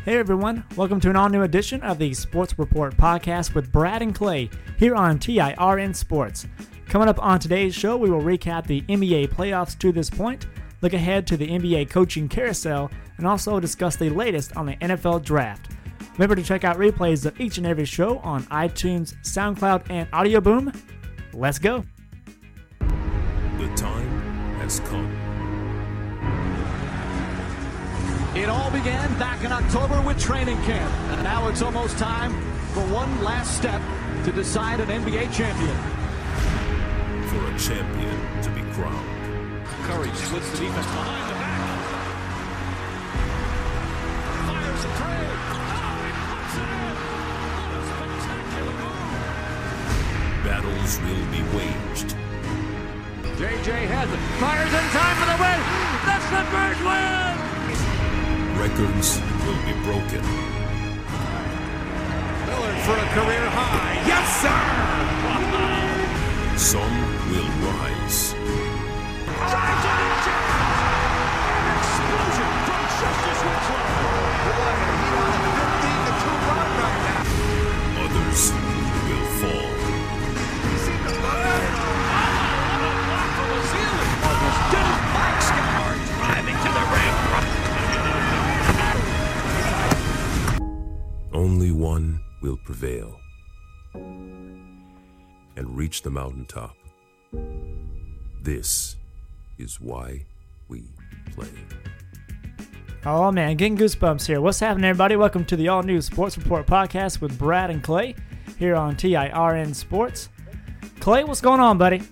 Hey everyone, welcome to an all-new edition of the Sports Report podcast with Brad and Clay here on TIRN Sports. Coming up on today's show, we will recap the NBA playoffs to this point, look ahead to the NBA coaching carousel, and also discuss the latest on the NFL draft. Remember to check out replays of each and every show on iTunes, SoundCloud, and Audio Boom. Let's go. The time has come. It all began back in October with training camp, and now it's almost time for one last step to decide an NBA champion. For a champion to be crowned. Curry splits the defense behind the back. Fires a three. Oh, he puts it in. What a spectacular goal. Battles will be waged. JJ has it. Fires in time for the win. That's the first win. Records will be broken. Miller for a career high. Yes, sir! Some will rise. Drives it in. An explosion from Justice Winslow. Boy, he's on a 15-2 run right now. Others will fall. You see the blood? What a block from the ceiling. Almost didn't. Mike Scott driving to the rim. Only one will prevail and reach the mountaintop. This is why we play. Oh man, getting goosebumps here. What's happening, everybody? Welcome to the all-new Sports Report podcast with Brad and Clay here on TIRN Sports. Clay, what's going on, buddy?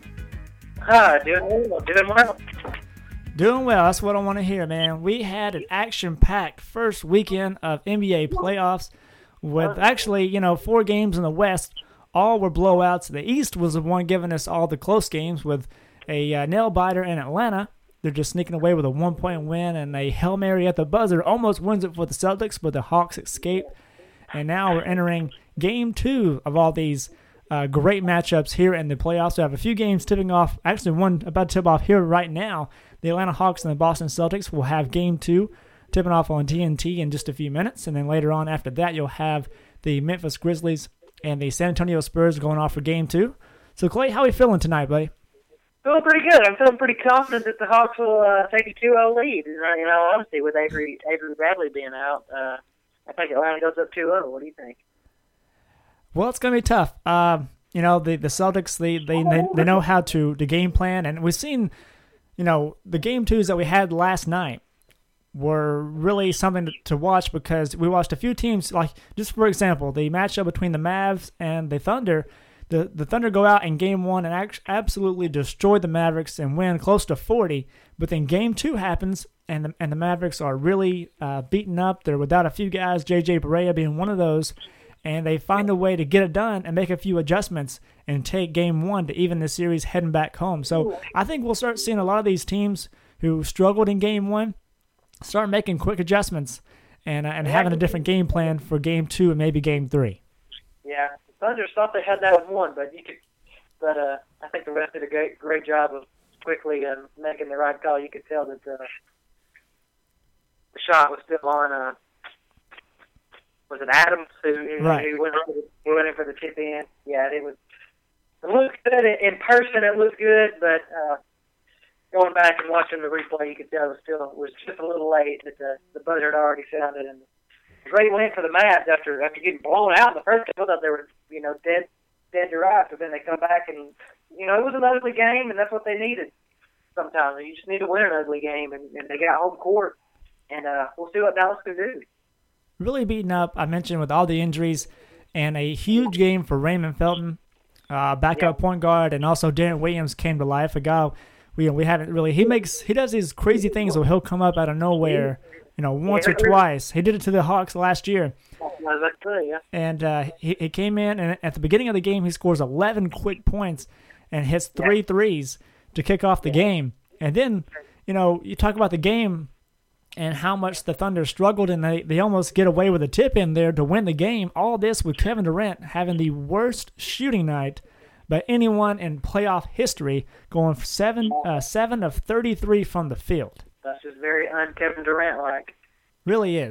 Doing well. Doing well. That's what I want to hear, man. We had an action-packed first weekend of NBA playoffs with actually, 4 games in the West. All were blowouts. The East was the one giving us all the close games with a nail-biter in Atlanta. They're just sneaking away with a 1-point win, and a Hail Mary at the buzzer almost wins it for the Celtics, but the Hawks escape. And now we're entering Game 2 of all these great matchups here in the playoffs. We have a few games tipping off. Actually, one about to tip off here right now. The Atlanta Hawks and the Boston Celtics will have Game 2 tipping off on TNT in just a few minutes. And then later on after that, you'll have the Memphis Grizzlies and the San Antonio Spurs going off for Game 2. So, Clay, how are you feeling tonight, buddy? Feeling pretty good. I'm feeling pretty confident that the Hawks will take a 2-0 lead. Honestly, with Avery Bradley being out, I think Atlanta goes up 2-0. What do you think? Well, it's going to be tough. The Celtics, they know how to game plan. And we've seen, the Game 2s that we had last night were really something to watch because we watched a few teams, like, just for example, the matchup between the Mavs and the Thunder. The Thunder go out in Game 1 and absolutely destroy the Mavericks and win close to 40. But then Game 2 happens, and the Mavericks are really beaten up. They're without a few guys, J.J. Barea being one of those, and they find a way to get it done and make a few adjustments and take Game 1 to even the series heading back home. So I think we'll start seeing a lot of these teams who struggled in Game 1 start making quick adjustments and having a different game plan for Game 2 and maybe Game 3. Yeah, the Thunder thought they had that one, but I think the rest did a great job of quickly making the right call. You could tell that the shot was still on. Was it Adams who went in for the tip in? Yeah, it looked good in person. It looked good, but going back and watching the replay, you could tell it was just a little late. That the buzzer had already sounded, and great win for the Mavs after getting blown out in the first. I thought they were dead to rights, but then they come back and it was an ugly game, and that's what they needed. Sometimes you just need to win an ugly game, and they got home court, and we'll see what Dallas can do. Really beaten up, I mentioned, with all the injuries, and a huge game for Raymond Felton, backup point guard, and also Darren Williams came to life. A guy we haven't really. He does these crazy things where he'll come up out of nowhere, once or twice. He did it to the Hawks last year. And he came in, and at the beginning of the game, he scores 11 quick points and hits 3 threes to kick off the game. And then, you talk about the game and how much the Thunder struggled, and they almost get away with a tip in there to win the game. All this with Kevin Durant having the worst shooting night by anyone in playoff history, going 7 of 33 from the field. That's just very un-Kevin Durant-like. Really is.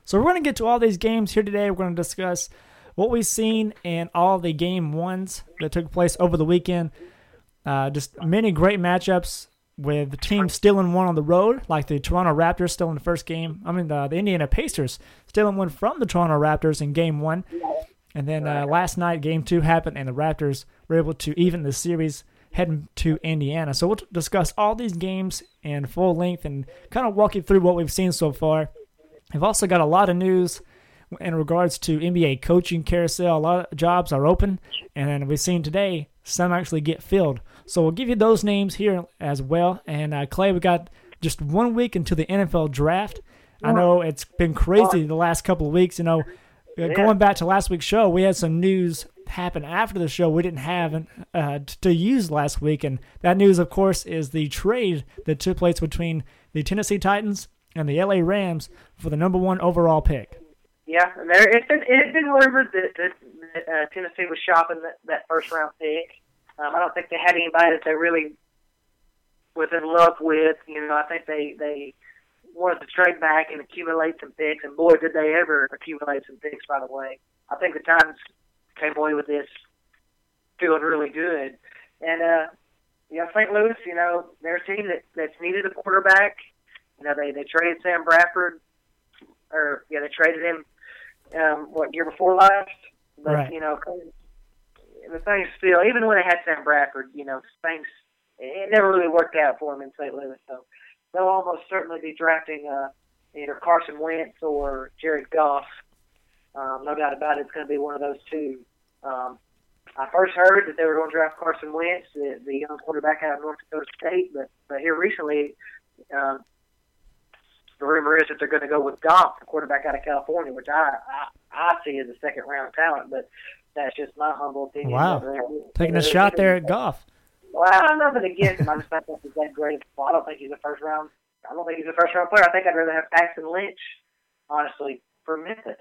So we're going to get to all these games here today. We're going to discuss what we've seen in all the game ones that took place over the weekend. Just many great matchups with teams stealing one on the road, like the Toronto Raptors still in the first game. The Indiana Pacers stealing one from the Toronto Raptors in game one. And then last night, game 2 happened, and the Raptors were able to even the series heading to Indiana. So we'll discuss all these games in full length and kind of walk you through what we've seen so far. We've also got a lot of news in regards to NBA coaching carousel. A lot of jobs are open, and we've seen today some actually get filled. So we'll give you those names here as well. And Clay, we got just 1 week until the NFL draft. I know it's been crazy the last couple of weeks. Going back to last week's show, we had some news happen after the show we didn't have to use last week. And that news, of course, is the trade that took place between the Tennessee Titans and the LA Rams for the number 1 overall pick. Yeah, and it had been rumored that Tennessee was shopping that first-round pick. I don't think they had anybody that they really was in love with. I think they wanted to trade back and accumulate some picks, and boy, did they ever accumulate some picks, by the way. I think the Titans came away with this feeling really good. And, St. Louis, they're a team that's needed a quarterback. They traded Sam Bradford, they traded him, year before last? But, right. The thing's still, even when they had Sam Bradford, things, it never really worked out for him in St. Louis. So they'll almost certainly be drafting either Carson Wentz or Jared Goff. No doubt about it, it's going to be one of those two. I first heard that they were going to draft Carson Wentz, the young quarterback out of North Dakota State, but here recently, the rumor is that they're going to go with Goff, the quarterback out of California, which I see as a second-round talent, but that's just my humble opinion. Wow. Taking a shot there at Goff. Well, I don't know that against him. I just think that's that great. I don't think he's a first-round player. I think I'd rather have Paxton Lynch, honestly, for Memphis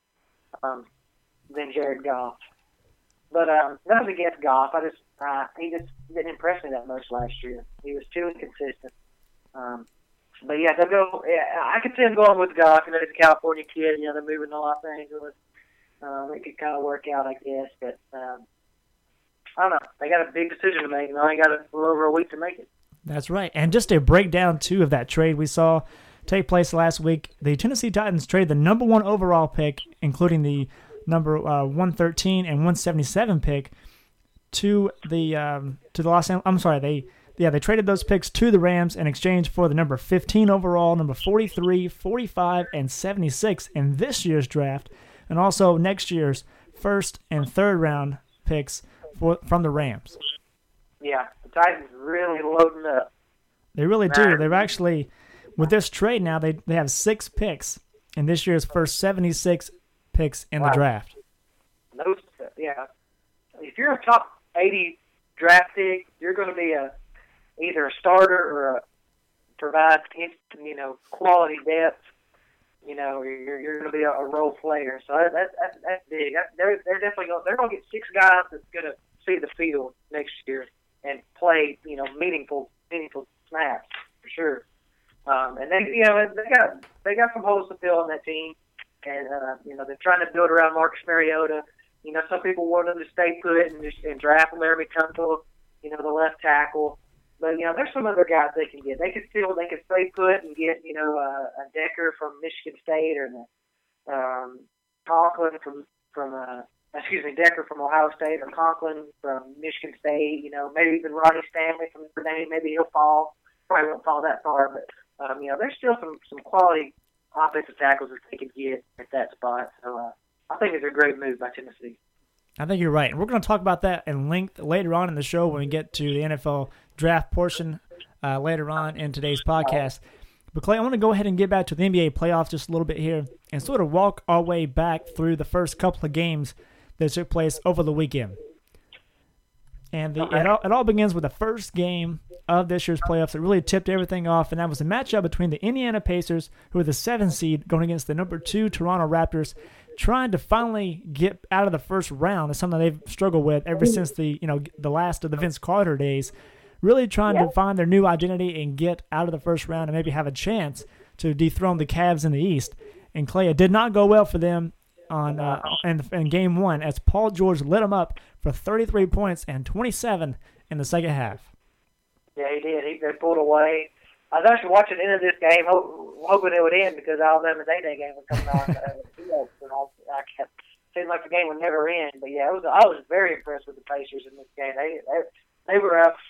than Jared Goff. But nothing against Goff. He just didn't impress me that much last year. He was too inconsistent. But yeah, they'll go. Yeah, I could see him going with Goff. He's a California kid. They're moving to Los Angeles. It could kind of work out, I guess. But I don't know. They got a big decision to make. They only got a little over a week to make it. That's right. And just a breakdown too of that trade we saw take place last week. The Tennessee Titans traded the number 1 overall pick, including the number 113 and 177 pick, to the Los Angeles. I'm sorry, they traded those picks to the Rams in exchange for the number 15 overall, number 43, 45, and 76 in this year's draft, and also next year's first and third round picks from the Rams. Yeah, the Titans really loading up. They really do. They're actually, with this trade now, they have 6 picks in this year's first 76 picks in the draft. If you're a top 80 draft pick, you're going to be either a starter or provide quality depth. You're going to be a role player. So that's big. They're definitely going to get 6 guys that's going to see the field next year and play meaningful snaps for sure. And they got some holes to fill on that team. And, they're trying to build around Marcus Mariota. Some people want them to stay put and draft Larry Tunsil, the left tackle. But, there's some other guys they can get. They can stay put and get, a Decker from Michigan State or Conklin Decker from Ohio State or Conklin from Michigan State, maybe even Ronnie Stanley from Notre Dame. Maybe he'll fall. Probably won't fall that far, but, there's still some quality offensive tackles that they could get at that spot. So I think it's a great move by Tennessee. I think you're right. And we're going to talk about that in length later on in the show when we get to the NFL draft portion later on in today's podcast. But, Clay, I want to go ahead and get back to the NBA playoffs just a little bit here and sort of walk our way back through the first couple of games that took place over the weekend. And it all begins with the first game of this year's playoffs that really tipped everything off, and that was a matchup between the Indiana Pacers, who are the 7th seed, going against the number 2 Toronto Raptors, trying to finally get out of the first round. It's something they've struggled with ever since the last of the Vince Carter days, really trying to find their new identity and get out of the first round and maybe have a chance to dethrone the Cavs in the East. And Clay, it did not go well for them in Game 1 as Paul George lit them up for 33 points and 27 in the second half. Yeah, he did. They pulled away. I was actually watching the end of this game, hoping it would end because Alabama's A-Day game was coming on. I kept seemed like the game would never end. But yeah, I was very impressed with the Pacers in this game. They were up,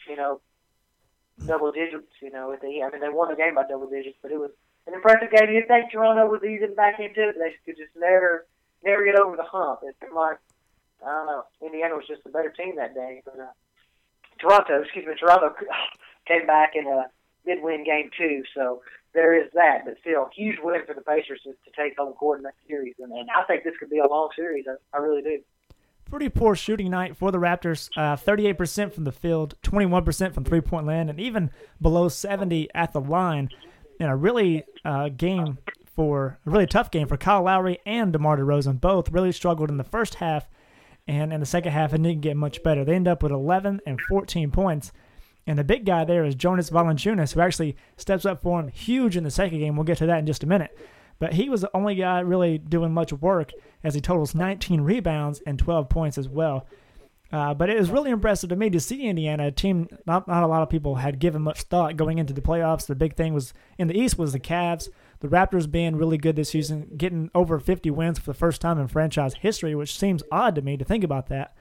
double digits. They won the game by double digits, but it was an impressive game. You'd think Toronto was easing back into it. They could just never get over the hump. It seemed like, I don't know, Indiana was just a better team that day. But Toronto came back and did win Game 2. So there is that. But still, huge win for the Pacers to take home court in that series. And I think this could be a long series. I really do. Pretty poor shooting night for the Raptors. 38% from the field, 21% from three-point land, and even below 70 at the line. In a really tough game for Kyle Lowry and DeMar DeRozan. Both really struggled in the first half, and in the second half it didn't get much better. They end up with 11 and 14 points. And the big guy there is Jonas Valanciunas, who actually steps up for him huge in the second game. We'll get to that in just a minute. But he was the only guy really doing much work as he totals 19 rebounds and 12 points as well. But it was really impressive to me to see Indiana, a team not a lot of people had given much thought going into the playoffs. The big thing was in the East was the Cavs. The Raptors being really good this season, getting over 50 wins for the first time in franchise history, which seems odd to me to think about that.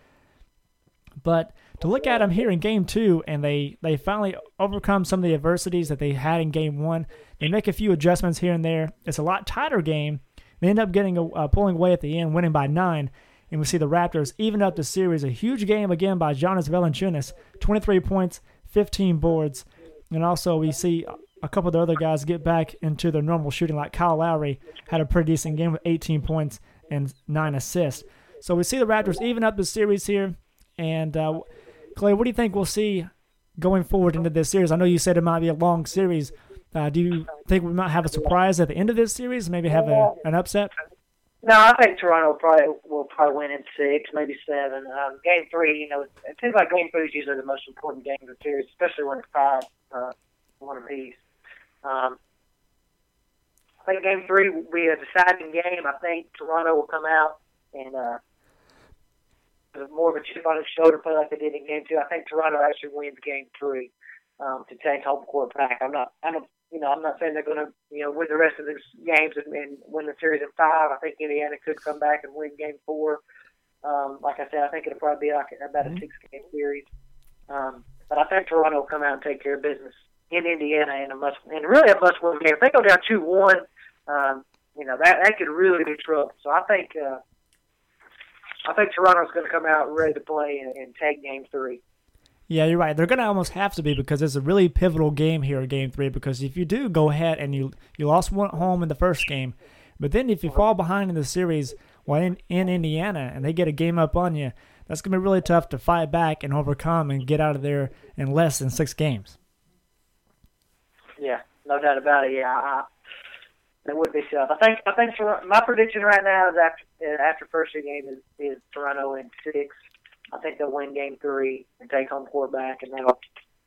But to look at them here in Game 2, and they finally overcome some of the adversities that they had in Game 1. They make a few adjustments here and there. It's a lot tighter game. They end up pulling away at the end, winning by 9. And we see the Raptors even up the series. A huge game again by Jonas Valanciunas, 23 points, 15 boards. And also we see a couple of the other guys get back into their normal shooting, like Kyle Lowry had a pretty decent game with 18 points and 9 assists. So we see the Raptors even up the series here. And Clay, what do you think we'll see going forward into this series? I know you said it might be a long series. Do you think we might have a surprise at the end of this series, maybe have an upset? No, I think Toronto will probably win in 6, maybe 7. Game 3, it seems like Game 3 is usually the most important game of the series, especially when it's 5, one apiece. I think Game 3 will be a deciding game. I think Toronto will come out and more of a chip on his shoulder play like they did in Game 2. I think Toronto actually wins Game 3 to take home court back. I'm not saying they're going to, win the rest of the games and win the series in 5. I think Indiana could come back and win Game 4. Like I said, I think it'll probably be about a 6-game series. But I think Toronto will come out and take care of business in Indiana in really a must-win game. If they go down 2-1, that could really be trouble. So I think Toronto's going to come out ready to play and take Game 3. Yeah, you're right. They're going to almost have to be because it's a really pivotal game here in Game 3 because if you do go ahead and you lost one at home in the first game, but then if you fall behind in the series in Indiana and they get a game up on you, that's going to be really tough to fight back and overcome and get out of there in less than 6 games. Yeah, no doubt about it. Yeah, that would be tough. I think my prediction right now is after first game is Toronto in 6. I think they'll win Game 3 and take home court back, and that'll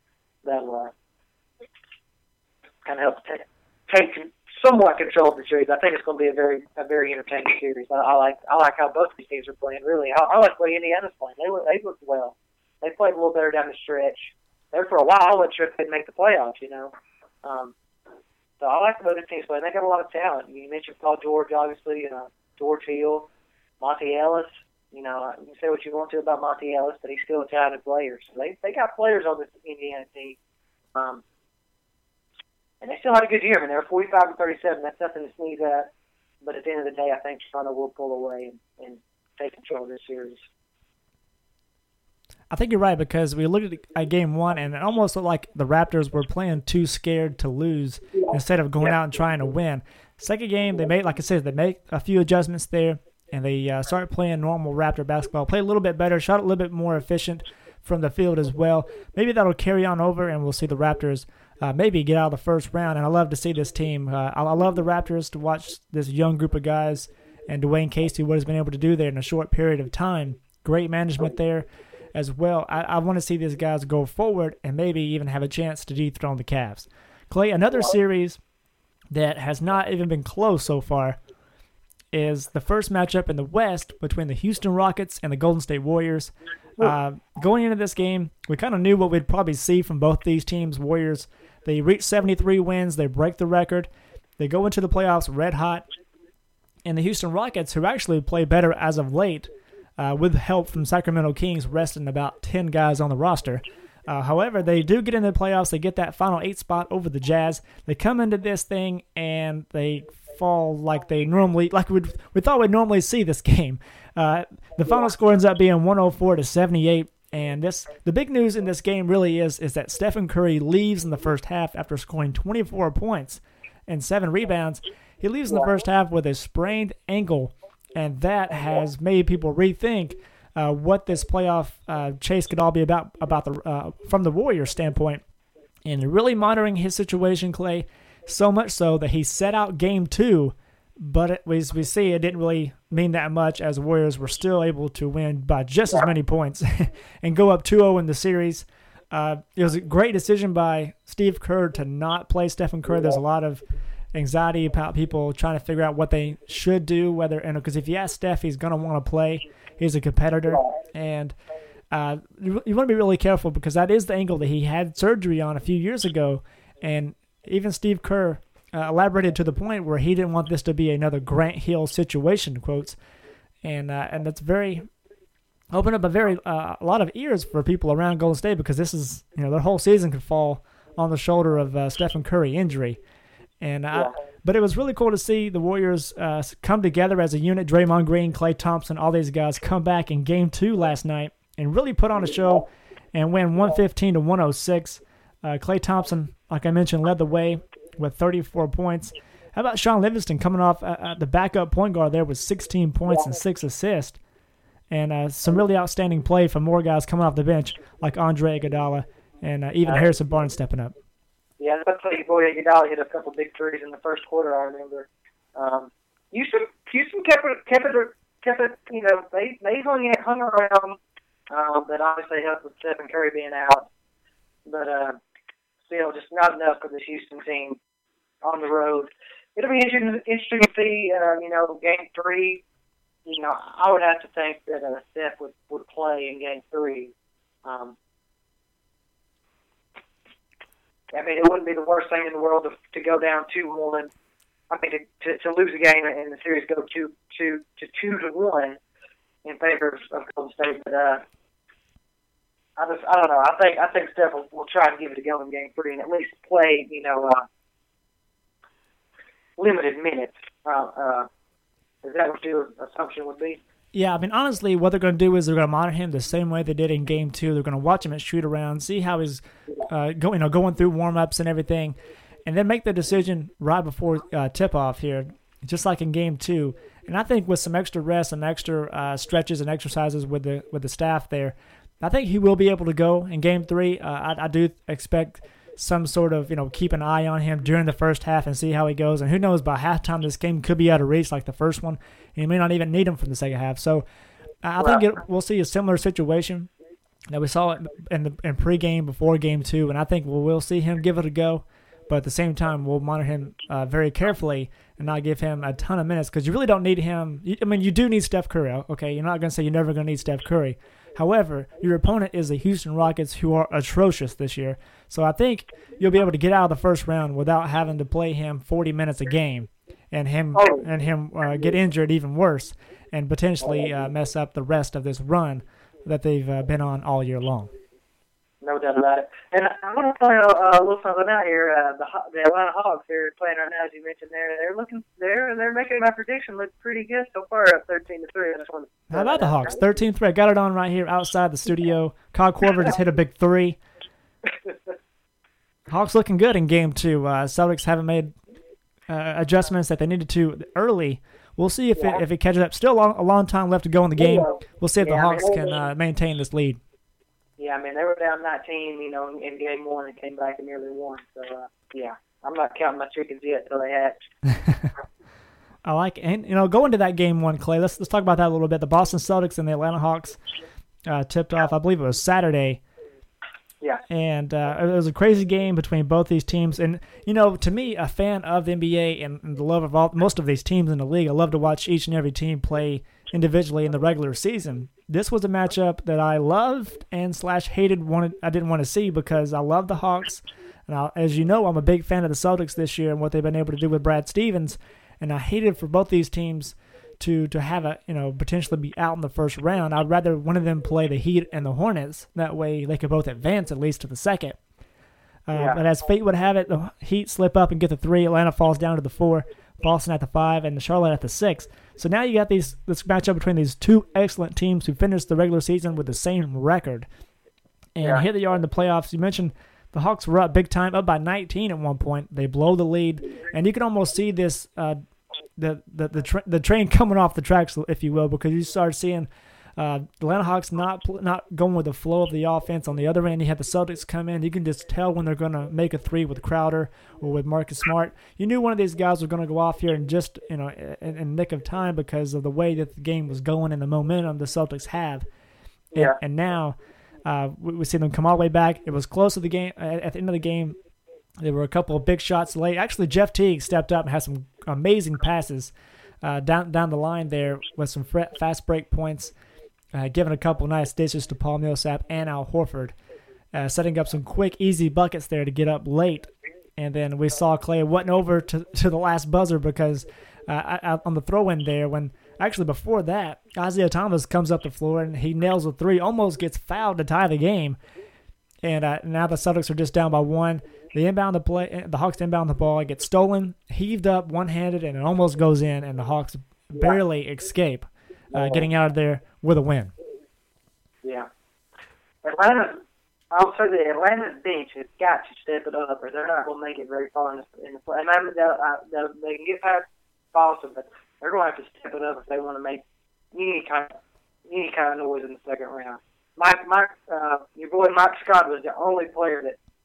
kind of help take somewhat control of the series. I think it's going to be a very entertaining series. I like how both these teams are playing. Really, I like the way Indiana's playing. They looked well. They played a little better down the stretch. There for a while, I wasn't sure if they'd make the playoffs. So I like the way the team's playing. They got a lot of talent. You mentioned Paul George, obviously, George Hill, Monty Ellis. You can say what you want to about Monty Ellis, but he's still a talented player. So they got players on this Indiana team. And they still had a good year. I mean, they were 45-37. That's nothing to sneeze at. But at the end of the day, I think Toronto will pull away and take control of this series. I think you're right because we looked at Game 1 and it almost looked like the Raptors were playing too scared to lose instead of going out and trying to win. Second game, they made a few adjustments there. And they started playing normal Raptor basketball, play a little bit better, shot a little bit more efficient from the field as well. Maybe that'll carry on over, and we'll see the Raptors maybe get out of the first round. And I love to see this team. I love the Raptors to watch this young group of guys and Dwayne Casey, what he's been able to do there in a short period of time. Great management there as well. I want to see these guys go forward and maybe even have a chance to dethrone the Cavs. Clay, another series that has not even been close so far is the first matchup in the West between the Houston Rockets and the Golden State Warriors. Going into this game, we kind of knew what we'd probably see from both these teams. Warriors, they reach 73 wins. They break the record. They go into the playoffs red hot. And the Houston Rockets, who actually play better as of late, with help from Sacramento Kings resting about 10 guys on the roster. However, they do get into the playoffs. They get that final 8 spot over the Jazz. They come into this thing and they fall like they normally, we thought we'd normally see this game. The final score ends up being 104-78. And the big news in this game really is that Stephen Curry leaves in the first half after scoring 24 points and 7 rebounds. He leaves in the first half with a sprained ankle, and that has made people rethink what this playoff chase could all be about from the Warriors' standpoint. And really monitoring his situation, Clay, so much so that he set out Game 2, but as we see, it didn't really mean that much as the Warriors were still able to win by just as many points and go up 2-0 in the series. It was a great decision by Steve Kerr to not play Stephen Curry. There's a lot of anxiety about people trying to figure out what they should do, because if you ask Steph, he's going to want to play. He's a competitor, and you want to be really careful because that is the ankle that he had surgery on a few years ago, and even Steve Kerr elaborated to the point where he didn't want this to be another Grant Hill situation, quotes, and that's very opened up a lot of ears for people around Golden State because this is their whole season could fall on the shoulder of Stephen Curry injury. But it was really cool to see the Warriors come together as a unit. Draymond Green, Klay Thompson, all these guys come back in Game 2 last night and really put on a show and win 115-106. Klay Thompson, like I mentioned, led the way with 34 points. How about Sean Livingston coming off the backup point guard there with 16 points and 6 assists? And some really outstanding play from more guys coming off the bench like Andre Iguodala and even Harrison Barnes stepping up. Yeah, especially Boy Iguodala hit a couple big threes in the first quarter. I remember. Houston kept it. They hung around. That obviously helped with Stephen Curry being out, but still just not enough for this Houston team on the road. It'll be interesting to see. Game 3. I would have to think that Steph would play in Game 3. It wouldn't be the worst thing in the world to go down 2-1. To lose a game and the series go 2-1 in favor of Golden State. But I don't know. I think Steph will try to give it a go in Game 3 and at least play limited minutes. Is that what your assumption would be? Yeah, honestly, what they're going to do is they're going to monitor him the same way they did in Game 2. They're going to watch him at shoot-around, see how he's going through warm-ups and everything, and then make the decision right before tip-off here, just like in Game 2. And I think with some extra rest, some extra stretches and exercises with the staff there, I think he will be able to go in Game 3. I do expect some sort of, keep an eye on him during the first half and see how he goes. And who knows, by halftime this game could be out of reach like the first one. And you may not even need him for the second half. So I think we'll see a similar situation that we saw in pregame before Game 2. And I think we'll see him give it a go. But at the same time, we'll monitor him very carefully and not give him a ton of minutes because you really don't need him. You do need Steph Curry, okay? You're not going to say you're never going to need Steph Curry. However, your opponent is the Houston Rockets, who are atrocious this year. So I think you'll be able to get out of the first round without having to play him 40 minutes a game and him get injured even worse and potentially mess up the rest of this run that they've been on all year long. No doubt about it. And I want to point a little something out here. The Atlanta Hawks are playing right now, as you mentioned. They're making my prediction look pretty good so far, up 13-3. How about the Hawks? 13-3. I got it on right here outside the studio. Kyle Korver just hit a big 3. Hawks looking good in Game 2. Celtics haven't made adjustments that they needed to early. We'll see if it catches up. Still a long time left to go in the game. We'll see if the Hawks can maintain this lead. Yeah, they were down 19, in Game 1 and came back and nearly won. So, I'm not counting my chickens yet until they hatch. I like it. And, going to that Game 1, Clay, let's talk about that a little bit. The Boston Celtics and the Atlanta Hawks tipped off, I believe it was Saturday. Yeah. And it was a crazy game between both these teams. And, you know, to me, a fan of the NBA and the love of most of these teams in the league, I love to watch each and every team play individually in the regular season. This was a matchup that I loved and /hated. I didn't want to see because I love the Hawks. And as you know, I'm a big fan of the Celtics this year and what they've been able to do with Brad Stevens. And I hated for both these teams to have a, you know, potentially be out in the first round. I'd rather one of them play the Heat and the Hornets. That way they could both advance at least to the second. But as fate would have it, the Heat slip up and get the 3. Atlanta falls down to the 4. Boston at the 5, and the Charlotte at the 6. So now you got this matchup between these two excellent teams who finished the regular season with the same record. And here they are in the playoffs. You mentioned the Hawks were up big time, up by 19 at one point. They blow the lead, and you can almost see this the train coming off the tracks, if you will, because you start seeing the Atlanta Hawks not going with the flow of the offense. On the other end, you have the Celtics come in. You can just tell when they're going to make a 3 with Crowder or with Marcus Smart. You knew one of these guys was going to go off here in just, you know, in nick of time because of the way that the game was going and the momentum the Celtics have. And now we see them come all the way back. It was close to the game. At the end of the game, there were a couple of big shots late. Actually, Jeff Teague stepped up and had some amazing passes down the line there with some fast break points. Giving a couple nice dishes to Paul Millsap and Al Horford, setting up some quick, easy buckets there to get up late. And then we saw Clay wasn't over to the last buzzer because on the throw-in there, when actually before that, Isaiah Thomas comes up the floor and he nails a 3, almost gets fouled to tie the game. And now the Celtics are just down by 1. The Hawks inbound the ball, it gets stolen, heaved up one-handed, and it almost goes in, and the Hawks barely escape getting out of there with a win. Yeah. I'll say the Atlanta bench has got to step it up, or they're not going to make it very far in the play. And they can get past Boston, but they're going to have to step it up if they want to make any kind of noise in the second round. Your boy Mike Scott was the only player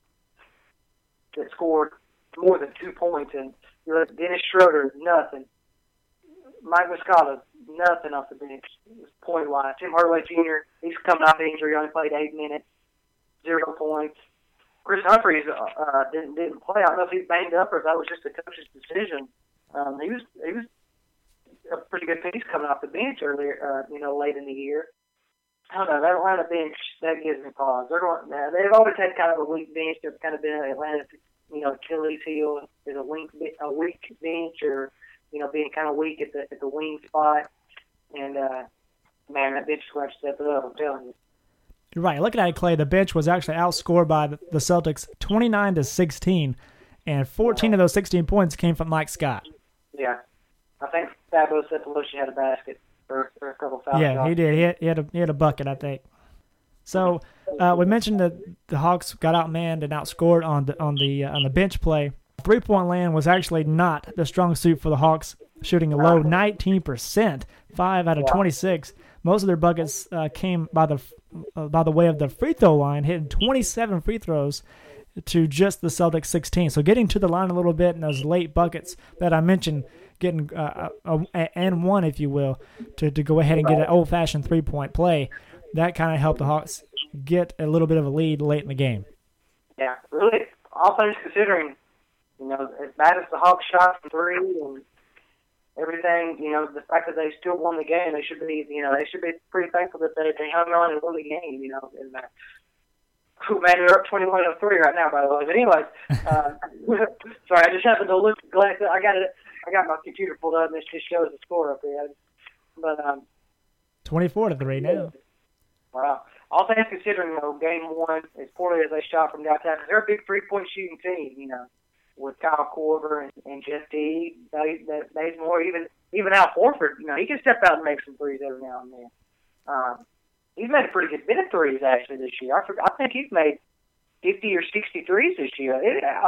that scored more than 2 points, and you look at Dennis Schroeder, nothing. Mike Muscala, nothing off the bench, point-wise. Tim Hardaway Jr., he's coming off injury, only played 8 minutes, 0 points. Chris Humphries didn't play. I don't know if he's banged up or if that was just the coach's decision. He was a pretty good piece coming off the bench earlier, late in the year. I don't know, that Atlanta bench, that gives me pause. They've always had kind of a weak bench. They've kind of been Atlanta's, Achilles heel is a weak bench, or being kind of weak at the wing spot. And man, that bench is going to step it up. I'm telling you. You're right. Looking at it, Clay, the bench was actually outscored by the Celtics 29-16, and 14 of those 16 points came from Mike Scott. Yeah, I think Fabo Cephalosha had a basket. For a couple fouls. Yeah, he did. He had a bucket, I think. So we mentioned that the Hawks got outmanned and outscored on the bench play. 3-point land was actually not the strong suit for the Hawks, shooting a low 19%, 5 out of 26. Most of their buckets came by the way of the free throw line, hitting 27 free throws to just the Celtics 16. So getting to the line a little bit in those late buckets that I mentioned, getting and one, if you will, to go ahead and get an old-fashioned 3-point play, that kind of helped the Hawks get a little bit of a lead late in the game. Yeah, really, all things considering, as bad as the Hawks shot from 3 and everything, the fact that they still won the game, they should be pretty thankful that they hung on and won the game, and man, they're up 21-3 right now, by the way. But anyways, sorry, I just happened to look. Glad I got my computer pulled up, and it just shows the score up there. But 24-3 now. Wow. All things considering, game 1, as poorly as they shot from downtown, they're a big 3-point shooting team. With Kyle Korver and Jeff Teague, Bazemore, even Al Horford. He can step out and make some threes every now and then. He's made a pretty good bit of threes, actually, this year. I think he's made 50 or 60 threes this year.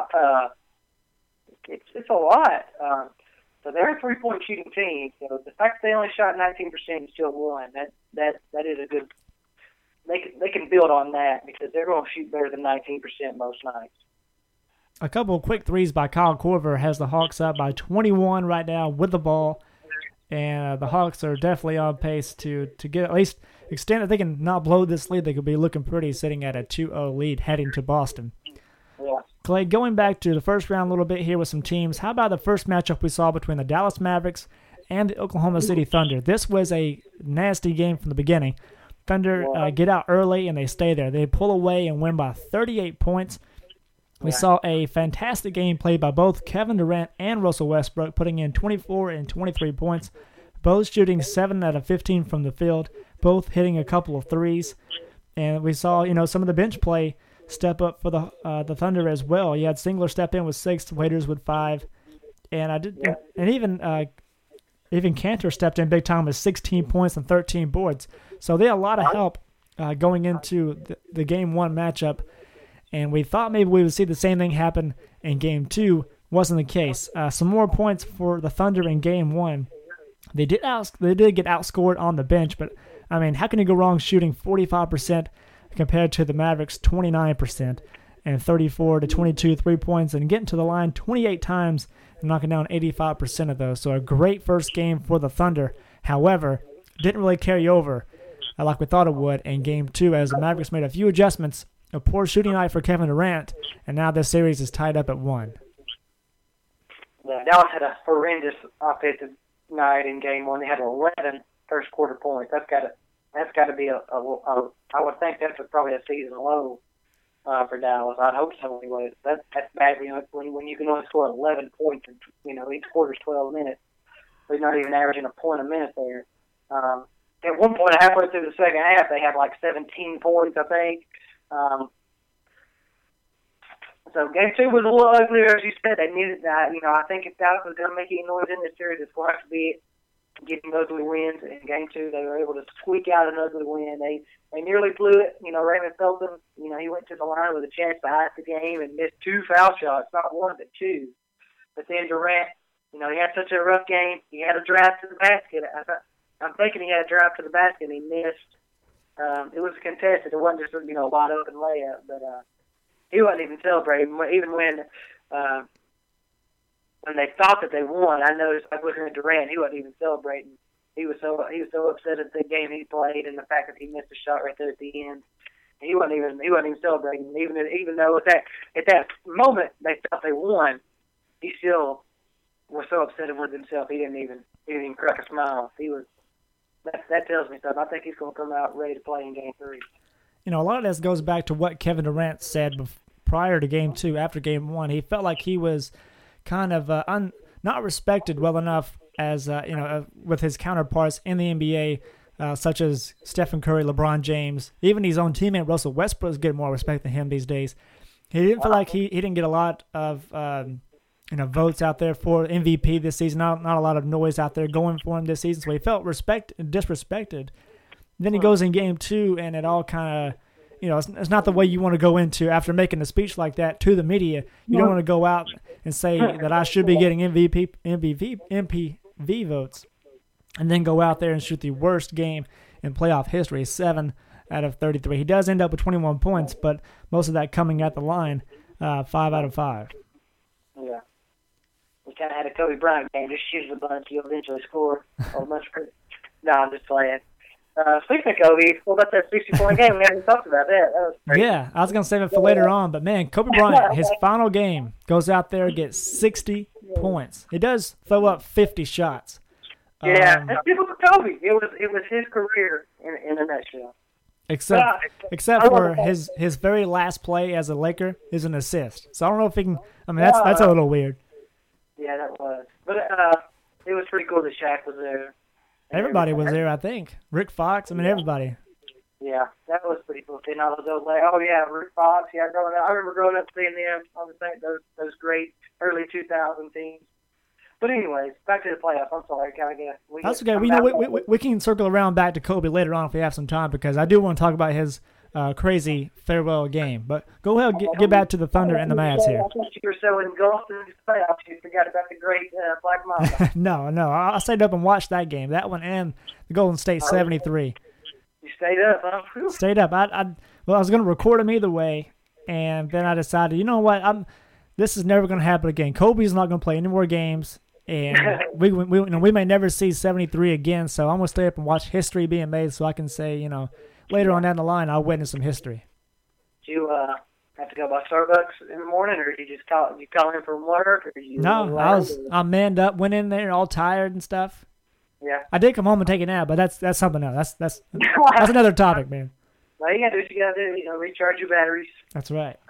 It's a lot. So they're a 3-point shooting team. So the fact that they only shot 19% and still won, that is a good. They can build on that because they're going to shoot better than 19% most nights. A couple of quick threes by Kyle Korver has the Hawks up by 21 right now with the ball. And the Hawks are definitely on pace to get at least extend. If they can not blow this lead, they could be looking pretty, sitting at a 2-0 lead heading to Boston. Yeah. Clay, going back to the first round a little bit here with some teams, how about the first matchup we saw between the Dallas Mavericks and the Oklahoma City Thunder? This was a nasty game from the beginning. Thunder get out early and they stay there. They pull away and win by 38 points. We saw a fantastic game played by both Kevin Durant and Russell Westbrook, putting in 24 and 23 points, both shooting 7 out of 15 from the field, both hitting a couple of threes. And we saw, some of the bench play step up for the Thunder as well. You had Singler step in with 6, Waiters with 5, and even Cantor stepped in big time with 16 points and 13 boards. So they had a lot of help going into the Game 1 matchup. And we thought maybe we would see the same thing happen in Game 2. Wasn't the case. Some more points for the Thunder in Game 1. They did get outscored on the bench, but, how can you go wrong shooting 45% compared to the Mavericks' 29% and 34 to 22 3-points and getting to the line 28 times and knocking down 85% of those. So a great first game for the Thunder. However, didn't really carry over like we thought it would in Game 2 as the Mavericks made a few adjustments. A poor shooting night for Kevin Durant, and now this series is tied up at 1. Yeah, Dallas had a horrendous offensive night in Game 1. They had 11 first quarter points. That's got to be I would think that's probably a season low for Dallas. I'd hope so anyway. That's bad when you can only score 11 points in each quarter's 12 minutes. They're not even averaging a point a minute there. At one point, halfway through the second half, they had like 17 points, I think. So Game 2 was a little uglier, as you said. They needed that. I think if Dallas was going to make any noise in this series, it's going to have to be getting ugly wins. In Game 2, they were able to squeak out an ugly win. They nearly blew it. Raymond Felton, he went to the line with a chance to ice the game and missed 2 foul shots, not 1 but 2. But then Durant, he had such a rough game. He had a drive to the basket. I'm thinking he had a drive to the basket and he missed. It was contested. It wasn't just a wide open layup, but he wasn't even celebrating. Even when they thought that they won, I noticed. I was looking at Durant. He wasn't even celebrating. He was so upset at the game he played and the fact that he missed a shot right there at the end. He wasn't even celebrating. Even though at that moment they thought they won, he still was so upset with himself. He didn't even crack a smile. He was. That tells me something. I think he's going to come out ready to play in Game 3. A lot of this goes back to what Kevin Durant said prior to Game 2. After Game 1, he felt like he was kind of not respected well enough as with his counterparts in the NBA, such as Stephen Curry, LeBron James, even his own teammate Russell Westbrook is getting more respect than him these days. He didn't feel like he didn't get a lot of votes out there for MVP this season. Not a lot of noise out there going for him this season. So he felt disrespected. Then he goes in Game 2, and it all kind of, it's not the way you want to go into after making a speech like that to the media. You don't want to go out and say that I should be getting MPV votes, and then go out there and shoot the worst game in playoff history, 7 out of 33. He does end up with 21 points, but most of that coming at the line, 5 out of 5. Yeah. We kind of had a Kobe Bryant game. Just shoot a bunch, you'll eventually score a bunch of. No, I'm just playing. Speaking of Kobe, what about that 60-point game? We haven't talked about that. That was crazy. Yeah, I was going to save it for later on, but man, Kobe Bryant, his final game, goes out there and gets 60 points. He does throw up 50 shots. Yeah, that's typical Kobe. It was his career in a nutshell. Except for his very last play as a Laker is an assist. So I don't know if he can. That's a little weird. Yeah, that was. But it was pretty cool that Shaq was there. Everybody was there, I think. Rick Fox, everybody. Yeah, that was pretty cool. Seeing all those Rick Fox. Yeah, I remember growing up seeing them on those great early 2000 teams. But anyways, back to the playoffs. I'm sorry, that's okay. We can circle around back to Kobe later on if we have some time, because I do want to talk about his crazy farewell game. But go ahead, get back to the Thunder and the Mavs here. I thought you were so engulfed in the playoffs you forgot about the great Black Mamba. No. I stayed up and watched that game. That one and the Golden State 73. You stayed up, huh? Stayed up. I was going to record them either way, and then I decided, you know what? This is never going to happen again. Kobe's not going to play any more games. And we may never see 73 again, so I'm going to stay up and watch history being made so I can say, later on down the line, I'll witness some history. Did you have to go by Starbucks in the morning, or did you just call in from work? Or No, I manned up, went in there all tired and stuff. Yeah. I did come home and take a nap, but that's something else. That's another topic, man. Well, you got to do what you got to do, recharge your batteries. That's right.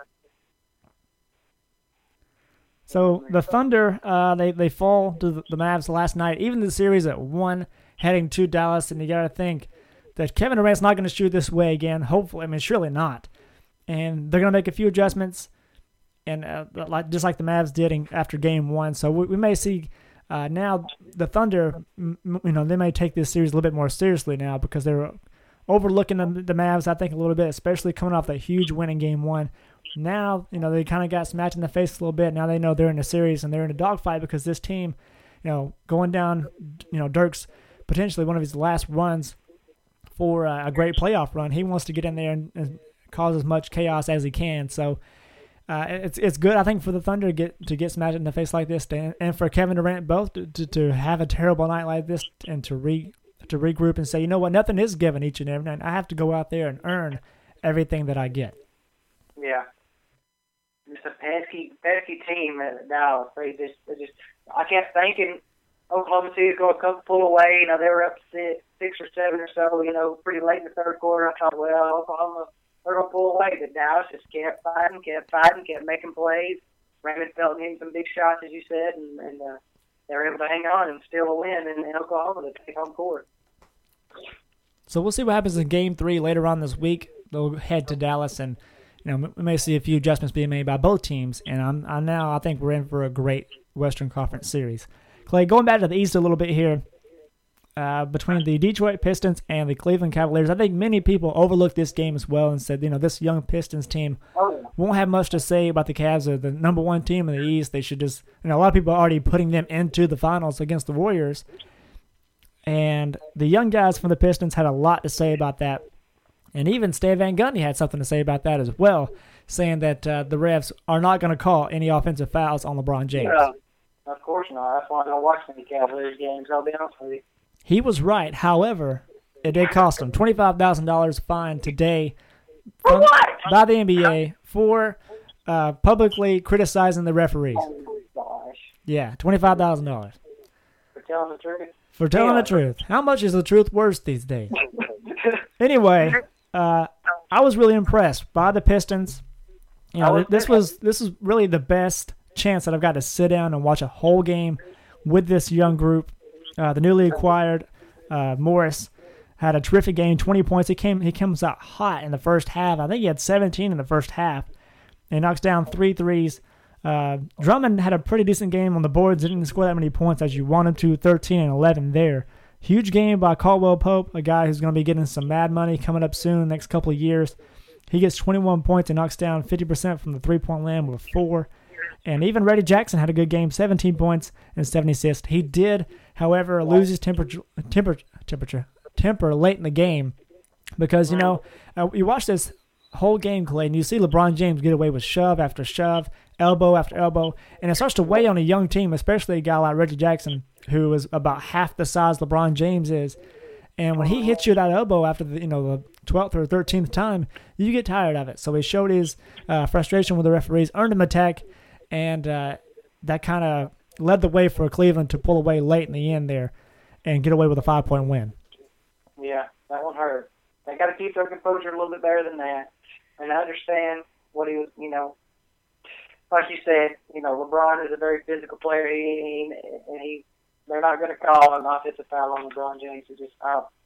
So the Thunder, they fall to the Mavs last night. Even the series at 1, heading to Dallas, and you got to think that Kevin Durant's not going to shoot this way again. Hopefully, surely not. And they're going to make a few adjustments, and just like the Mavs did after Game 1. So we may see now the Thunder. They may take this series a little bit more seriously now because they're overlooking the Mavs, I think, a little bit, especially coming off that huge win in Game 1. Now, they kind of got smacked in the face a little bit. Now they know they're in a series and they're in a dogfight because this team, going down, Dirk's potentially one of his last runs for a great playoff run. He wants to get in there and cause as much chaos as he can. So it's good, I think, for the Thunder to get smacked in the face like this, and for Kevin Durant both to have a terrible night like this and to regroup and say, you know what, nothing is given each and every night. I have to go out there and earn everything that I get. Yeah. It's a pesky team at Dallas. They just I kept thinking Oklahoma City was going to pull away. They were up 6 or 7 or so, pretty late in the third quarter. I thought, well, Oklahoma, they're going to pull away. But Dallas just kept fighting, kept making plays. Raymond Felton hitting some big shots, as you said, and they were able to hang on and steal a win in Oklahoma to take home court. So we'll see what happens in Game 3 later on this week. They'll head to Dallas, and we may see a few adjustments being made by both teams. And I think we're in for a great Western Conference series. Clay, going back to the East a little bit here, between the Detroit Pistons and the Cleveland Cavaliers, I think many people overlooked this game as well and said, this young Pistons team won't have much to say about the Cavs. They're the number 1 team in the East. They should just, a lot of people are already putting them into the finals against the Warriors. And the young guys from the Pistons had a lot to say about that. And even Stan Van Gundy had something to say about that as well, saying that the refs are not going to call any offensive fouls on LeBron James. Yeah, of course not. That's why I don't watch any Cavaliers games, I'll be honest with you. He was right. However, it did cost him $25,000 fine today by the NBA for publicly criticizing the referees. Oh, gosh. Yeah, $25,000. For telling the truth? For telling the truth. How much is the truth worth these days? Anyway, I was really impressed by the Pistons. This is really the best chance that I've got to sit down and watch a whole game with this young group. The newly acquired Morris had a terrific game, 20 points. He comes out hot in the first half. I think he had 17 in the first half. And he knocks down 3 threes. Drummond had a pretty decent game on the boards. Didn't score that many points as you wanted to, 13 and 11 there. Huge game by Caldwell Pope, a guy who's going to be getting some mad money coming up soon in the next couple of years. He gets 21 points and knocks down 50% from the three-point line with 4. And even Reggie Jackson had a good game, 17 points and 7 assists. He did, however, lose his temper late in the game because, you watch this whole game, Clay, and you see LeBron James get away with shove after shove, elbow after elbow, and it starts to weigh on a young team, especially a guy like Reggie Jackson, who is about half the size LeBron James is. And when he hits you that elbow after the 12th or 13th time, you get tired of it. So he showed his frustration with the referees, earned him a tech, and that kind of led the way for Cleveland to pull away late in the end there and get away with a 5-point win. Yeah, that one hurt. They got to keep their composure a little bit better than that. And I understand what he was, like you said, LeBron is a very physical player. They're not going to call an offensive foul on LeBron James. It just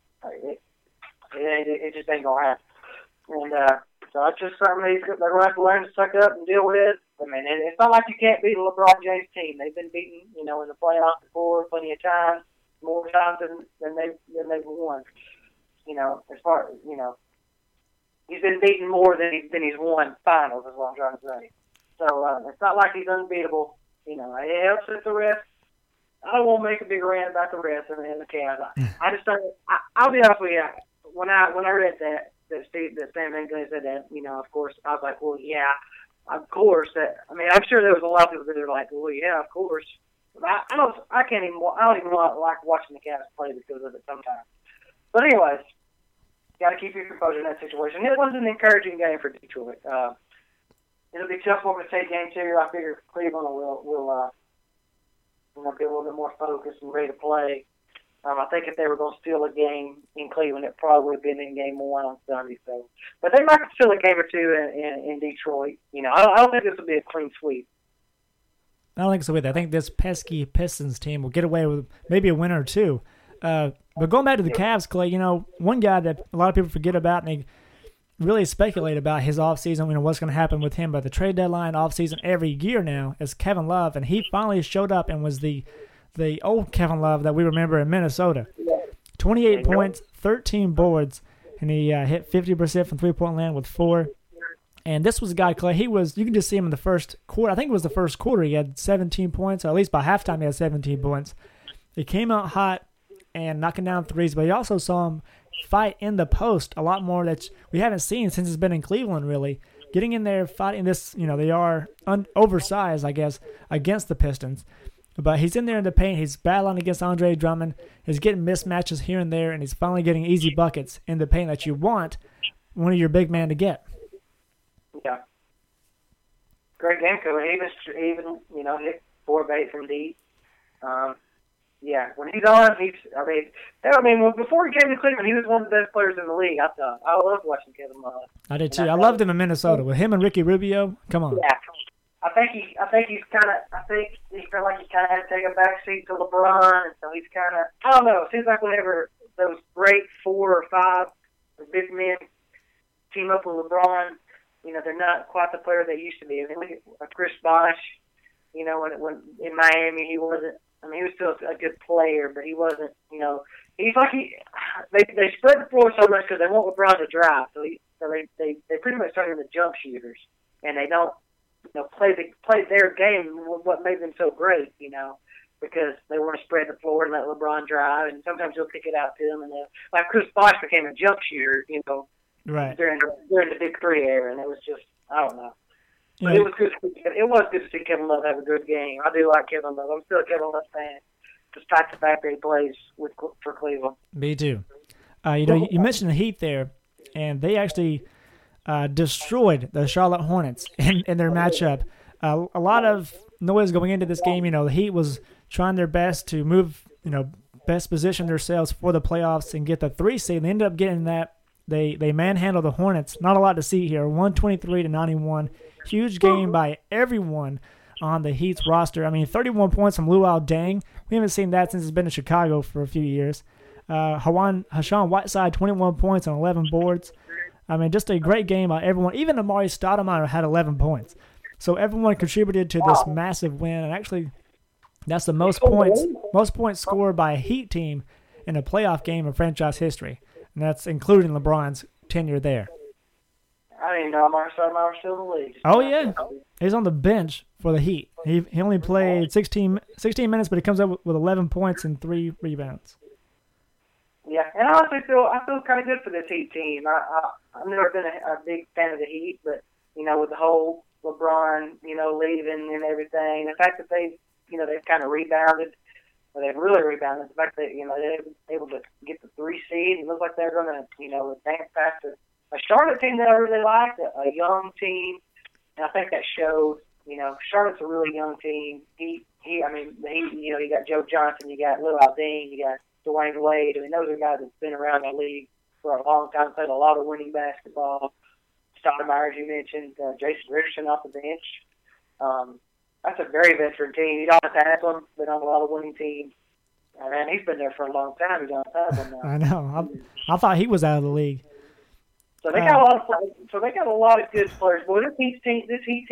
ain't going to happen. And so it's just something they're going to have to learn to suck up and deal with. I mean, it's not like you can't beat a LeBron James team. They've been beaten, in the playoffs before, plenty of times, more times than they've won. As far as he's been beaten more than he's won finals. Is what I'm trying to say. So it's not like he's unbeatable. It helps with the refs. I don't want to make a big rant about the refs and the Cavs. I just don't. I'll be honest with you. When I read that Stan Van Gundy said that, of course, I was like, well, yeah, of course. I'm sure there was a lot of people that were like, well, yeah, of course. I can't even. I don't even like watching the Cavs play because of it sometimes. But anyways, got to keep your composure in that situation. It was an encouraging game for Detroit. It'll be tough for them to take game 2. I figure Cleveland will be a little bit more focused and ready to play. I think if they were going to steal a game in Cleveland, it probably would have been in game 1 on Sunday. So, but they might steal a game or 2 in Detroit. I don't think this will be a clean sweep. I don't think so either. I think this pesky Pistons team will get away with maybe a win or 2. But going back to the Cavs, Clay, one guy that a lot of people forget about and they really speculate about his offseason, what's going to happen with him by the trade deadline, offseason every year now, is Kevin Love. And he finally showed up and was the old Kevin Love that we remember in Minnesota. 28 points, 13 boards, and he hit 50% from three-point land with 4. And this was a guy, Clay, you can just see him in the first quarter. I think it was the first quarter. He had 17 points, or at least by halftime he had 17 points. He came out hot and knocking down threes, but you also saw him fight in the post a lot more that we haven't seen since he's been in Cleveland, really. Getting in there, fighting this, they are oversized, I guess, against the Pistons. But he's in there in the paint. He's battling against Andre Drummond. He's getting mismatches here and there, and he's finally getting easy buckets in the paint that you want one of your big man to get. Yeah. Great game, Cody. Even hit 4 of 8 from deep. Yeah, when he's on, before he came to Cleveland, he was one of the best players in the league, I thought. I loved watching Kevin Love. I did too. I loved him in Minnesota with him and Ricky Rubio. Come on. Yeah. I think he felt like he kind of had to take a back seat to LeBron, and so he's kind of, I don't know, it seems like whenever those great 4 or 5 big men team up with LeBron, they're not quite the player they used to be. I mean, look at Chris Bosh, when in Miami, he wasn't, he was still a good player, but he wasn't, he's like they spread the floor so much because they want LeBron to drive, so they pretty much turn into jump shooters, and they don't, play their game, what made them so great, because they want to spread the floor and let LeBron drive, and sometimes he'll kick it out to them, and like Chris Bosh became a jump shooter, right during the Big 3 era, and it was just, I don't know. But it was good. It was good to see Kevin Love have a good game. I do like Kevin Love. I'm still a Kevin Love fan, despite the fact that he plays for Cleveland. Me too. You mentioned the Heat there, and they actually destroyed the Charlotte Hornets in their matchup. A lot of noise going into this game. The Heat was trying their best to move, best position themselves for the playoffs and get the 3 seed. They ended up getting that. They manhandled the Hornets. Not a lot to see here. 123-91. Huge game by everyone on the Heat's roster. 31 points from Luol Deng. We haven't seen that since he's been in Chicago for a few years. Hassan Whiteside, 21 points on 11 boards. Just a great game by everyone. Even Amari Stoudemire had 11 points. So everyone contributed to this massive win. And actually, that's the most points scored by a Heat team in a playoff game in franchise history. And that's including LeBron's tenure there. I didn't know Amari Stoudemire was still in the league. Oh, yeah. He's on the bench for the Heat. He only played 16 minutes, but he comes up with 11 points and 3 rebounds. Yeah, and I honestly feel kind of good for this Heat team. I've never been a big fan of the Heat, but, with the whole LeBron, leaving and everything, the fact that they've kind of rebounded, they've really rebounded, the fact that, they're able to get the 3 seed, it looks like they're going to, advance past a Charlotte team that I really liked, a young team, and I think that showed. Charlotte's a really young team. The Heat, you got Joe Johnson, you got Luol Deng, you got Dwayne Wade. Those are guys that's been around the league for a long time, played a lot of winning basketball. Stoudemire, as you mentioned, Jason Richardson off the bench. That's a very veteran team. Udonis Haslem been on a lot of winning teams. Man, he's been there for a long time. Udonis Haslem now. I know. I thought he was out of the league. So they got a lot of players. So they got a lot of good players. Boy, this Heat team,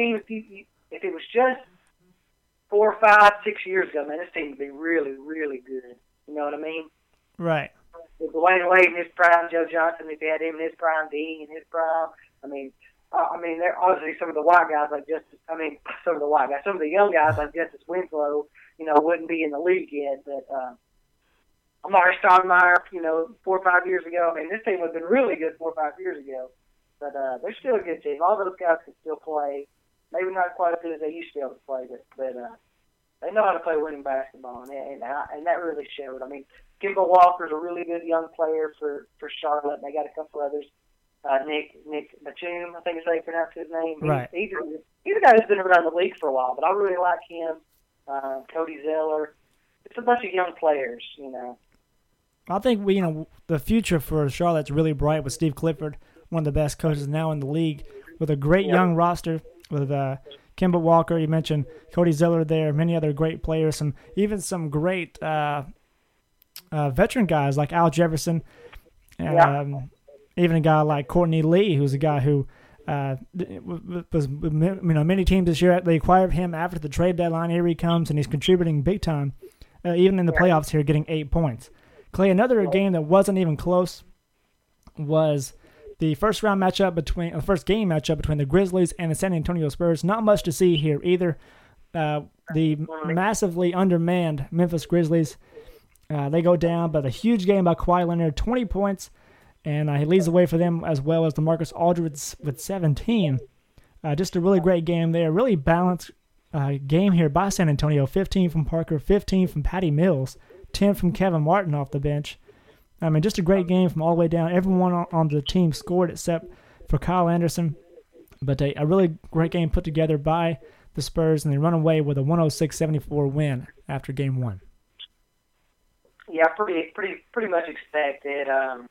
if it was just 4, 5, 6 years ago, man, this team would be really, really good. You know what I mean? Right. With Dwayne Wade in his prime, Joe Johnson, if you had him in his prime, Dean in his prime. They're obviously some of the white guys like some of the young guys like Justice Winslow, wouldn't be in the league yet, but. Amari Stoudemire, 4 or 5 years ago. This team would have been really good 4 or 5 years ago. But they're still a good team. All those guys can still play. Maybe not quite as good as they used to be able to play, but They know how to play winning basketball, and that really showed. I mean, Kimball Walker's a really good young player for Charlotte, and they got a couple others. Nick Batum, I think is how you pronounce his name. Right. He's a guy who's been around the league for a while, but I really like him. Cody Zeller. It's a bunch of young players, you know. I think the future for Charlotte's really bright with Steve Clifford, one of the best coaches now in the league, with a great young roster with Kemba Walker. You mentioned Cody Zeller there, many other great players, even some great veteran guys like Al Jefferson, and even a guy like Courtney Lee, who's a guy who was many teams this year. They acquired him after the trade deadline. Here he comes, and he's contributing big time, even in the playoffs here, getting 8 points. Clay, another game that wasn't even close was the first game matchup between the Grizzlies and the San Antonio Spurs. Not much to see here either. The massively undermanned Memphis Grizzlies, they go down, but a huge game by Kawhi Leonard, 20 points, and he leads the way for them, as well as DeMarcus Aldridge with 17. Just a really great game there. Really balanced game here by San Antonio. 15 from Parker, 15 from Patty Mills, 10 from Kevin Martin off the bench. I mean, just a great game from all the way down. Everyone on the team scored except for Kyle Anderson. But a really great game put together by the Spurs, and they run away with a 106-74 win after Game 1. Yeah, pretty much expected.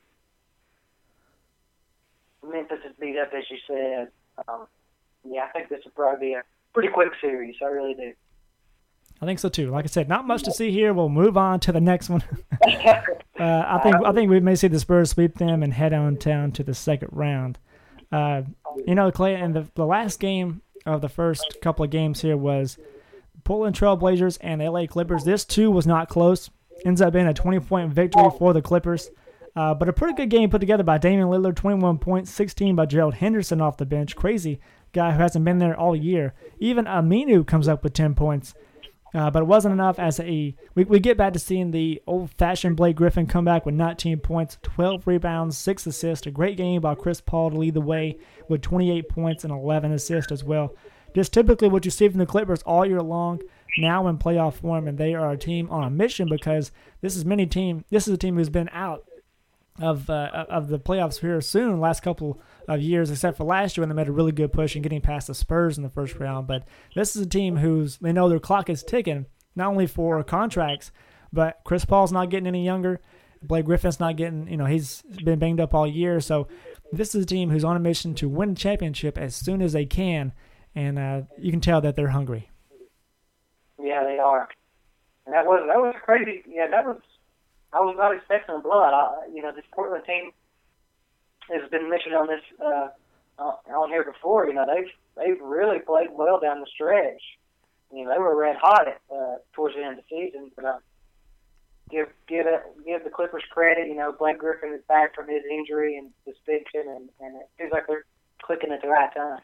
Memphis is beat up, as you said. I think this will probably be a pretty quick series. I really do. I think so too. Like I said, not much to see here. We'll move on to the next one. I think we may see the Spurs sweep them and head on down to the second round. Clay, and the last game of the first couple of games here was Portland Trail Blazers and the LA Clippers. This too was not close. Ends up being a 20-point victory for the Clippers. But a pretty good game put together by Damian Lillard, 21 points, 16 by Gerald Henderson off the bench. Crazy guy who hasn't been there all year. Even Aminu comes up with 10 points. But it wasn't enough we get back to seeing the old-fashioned Blake Griffin come back with 19 points, 12 rebounds, 6 assists. A great game by Chris Paul to lead the way with 28 points and 11 assists as well. Just typically what you see from the Clippers all year long, now in playoff form, and they are a team on a mission because this is a team who's been out of the playoffs here soon last couple of years, except for last year when they made a really good push in getting past the Spurs in the first round. But this is a team they know their clock is ticking, not only for contracts, but Chris Paul's not getting any younger. Blake Griffin's not getting, he's been banged up all year. So this is a team who's on a mission to win a championship as soon as they can, and you can tell that they're hungry. Yeah, they are. And that was crazy. Yeah, I was not expecting blood. This Portland team has been mentioned on this on here before. They've really played well down the stretch. They were red hot towards the end of the season. But give the Clippers credit. Blake Griffin is back from his injury and suspension, and it feels like they're clicking at the right time.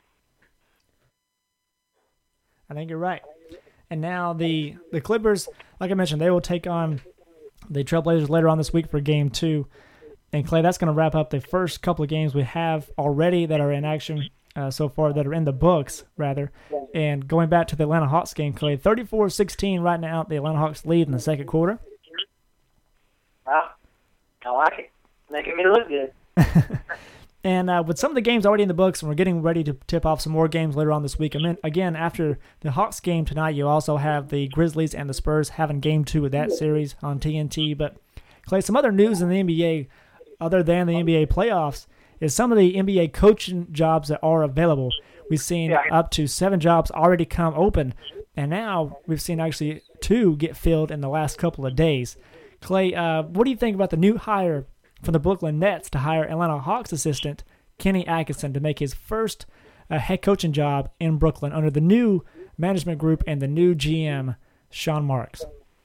I think you're right. And now the Clippers, like I mentioned, they will take on the Trailblazers later on this week for Game 2. And, Clay, that's going to wrap up the first couple of games we have already that are in action so far, that are in the books, rather. And going back to the Atlanta Hawks game, Clay, 34-16 right now, the Atlanta Hawks lead in the second quarter. Wow. I like it. Making me look good. And with some of the games already in the books, and we're getting ready to tip off some more games later on this week. Again, after the Hawks game tonight, you also have the Grizzlies and the Spurs having Game 2 of that series on TNT. But, Clay, some other news in the NBA, other than the NBA playoffs, is some of the NBA coaching jobs that are available. We've seen up to 7 jobs already come open, and now we've seen actually 2 get filled in the last couple of days. Clay, what do you think about the new hire from the Brooklyn Nets to hire Atlanta Hawks assistant Kenny Atkinson to make his first head coaching job in Brooklyn under the new management group and the new GM, Sean Marks?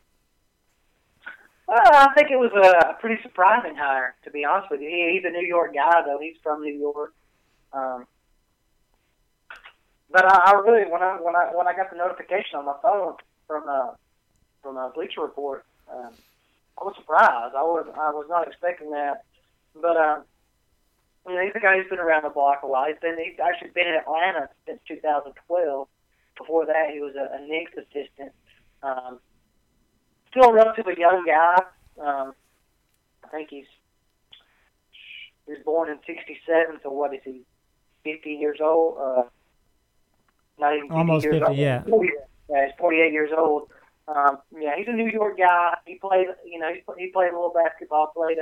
I think it was a pretty surprising hire, to be honest with you. He's a New York guy, though. He's from New York. But I really, when I got the notification on my phone from a Bleacher Report, I was surprised. I was not expecting that. But he's a guy who's been around the block a while. He's actually been in Atlanta since 2012. Before that, he was a Knicks assistant. Still a relatively young guy. I think he was born in '67, so what is he? 50 years old? Not even 50 almost years 50, old. yeah. Yeah, he's 48 years old. Yeah, he's a New York guy. He played, he played a little basketball. Played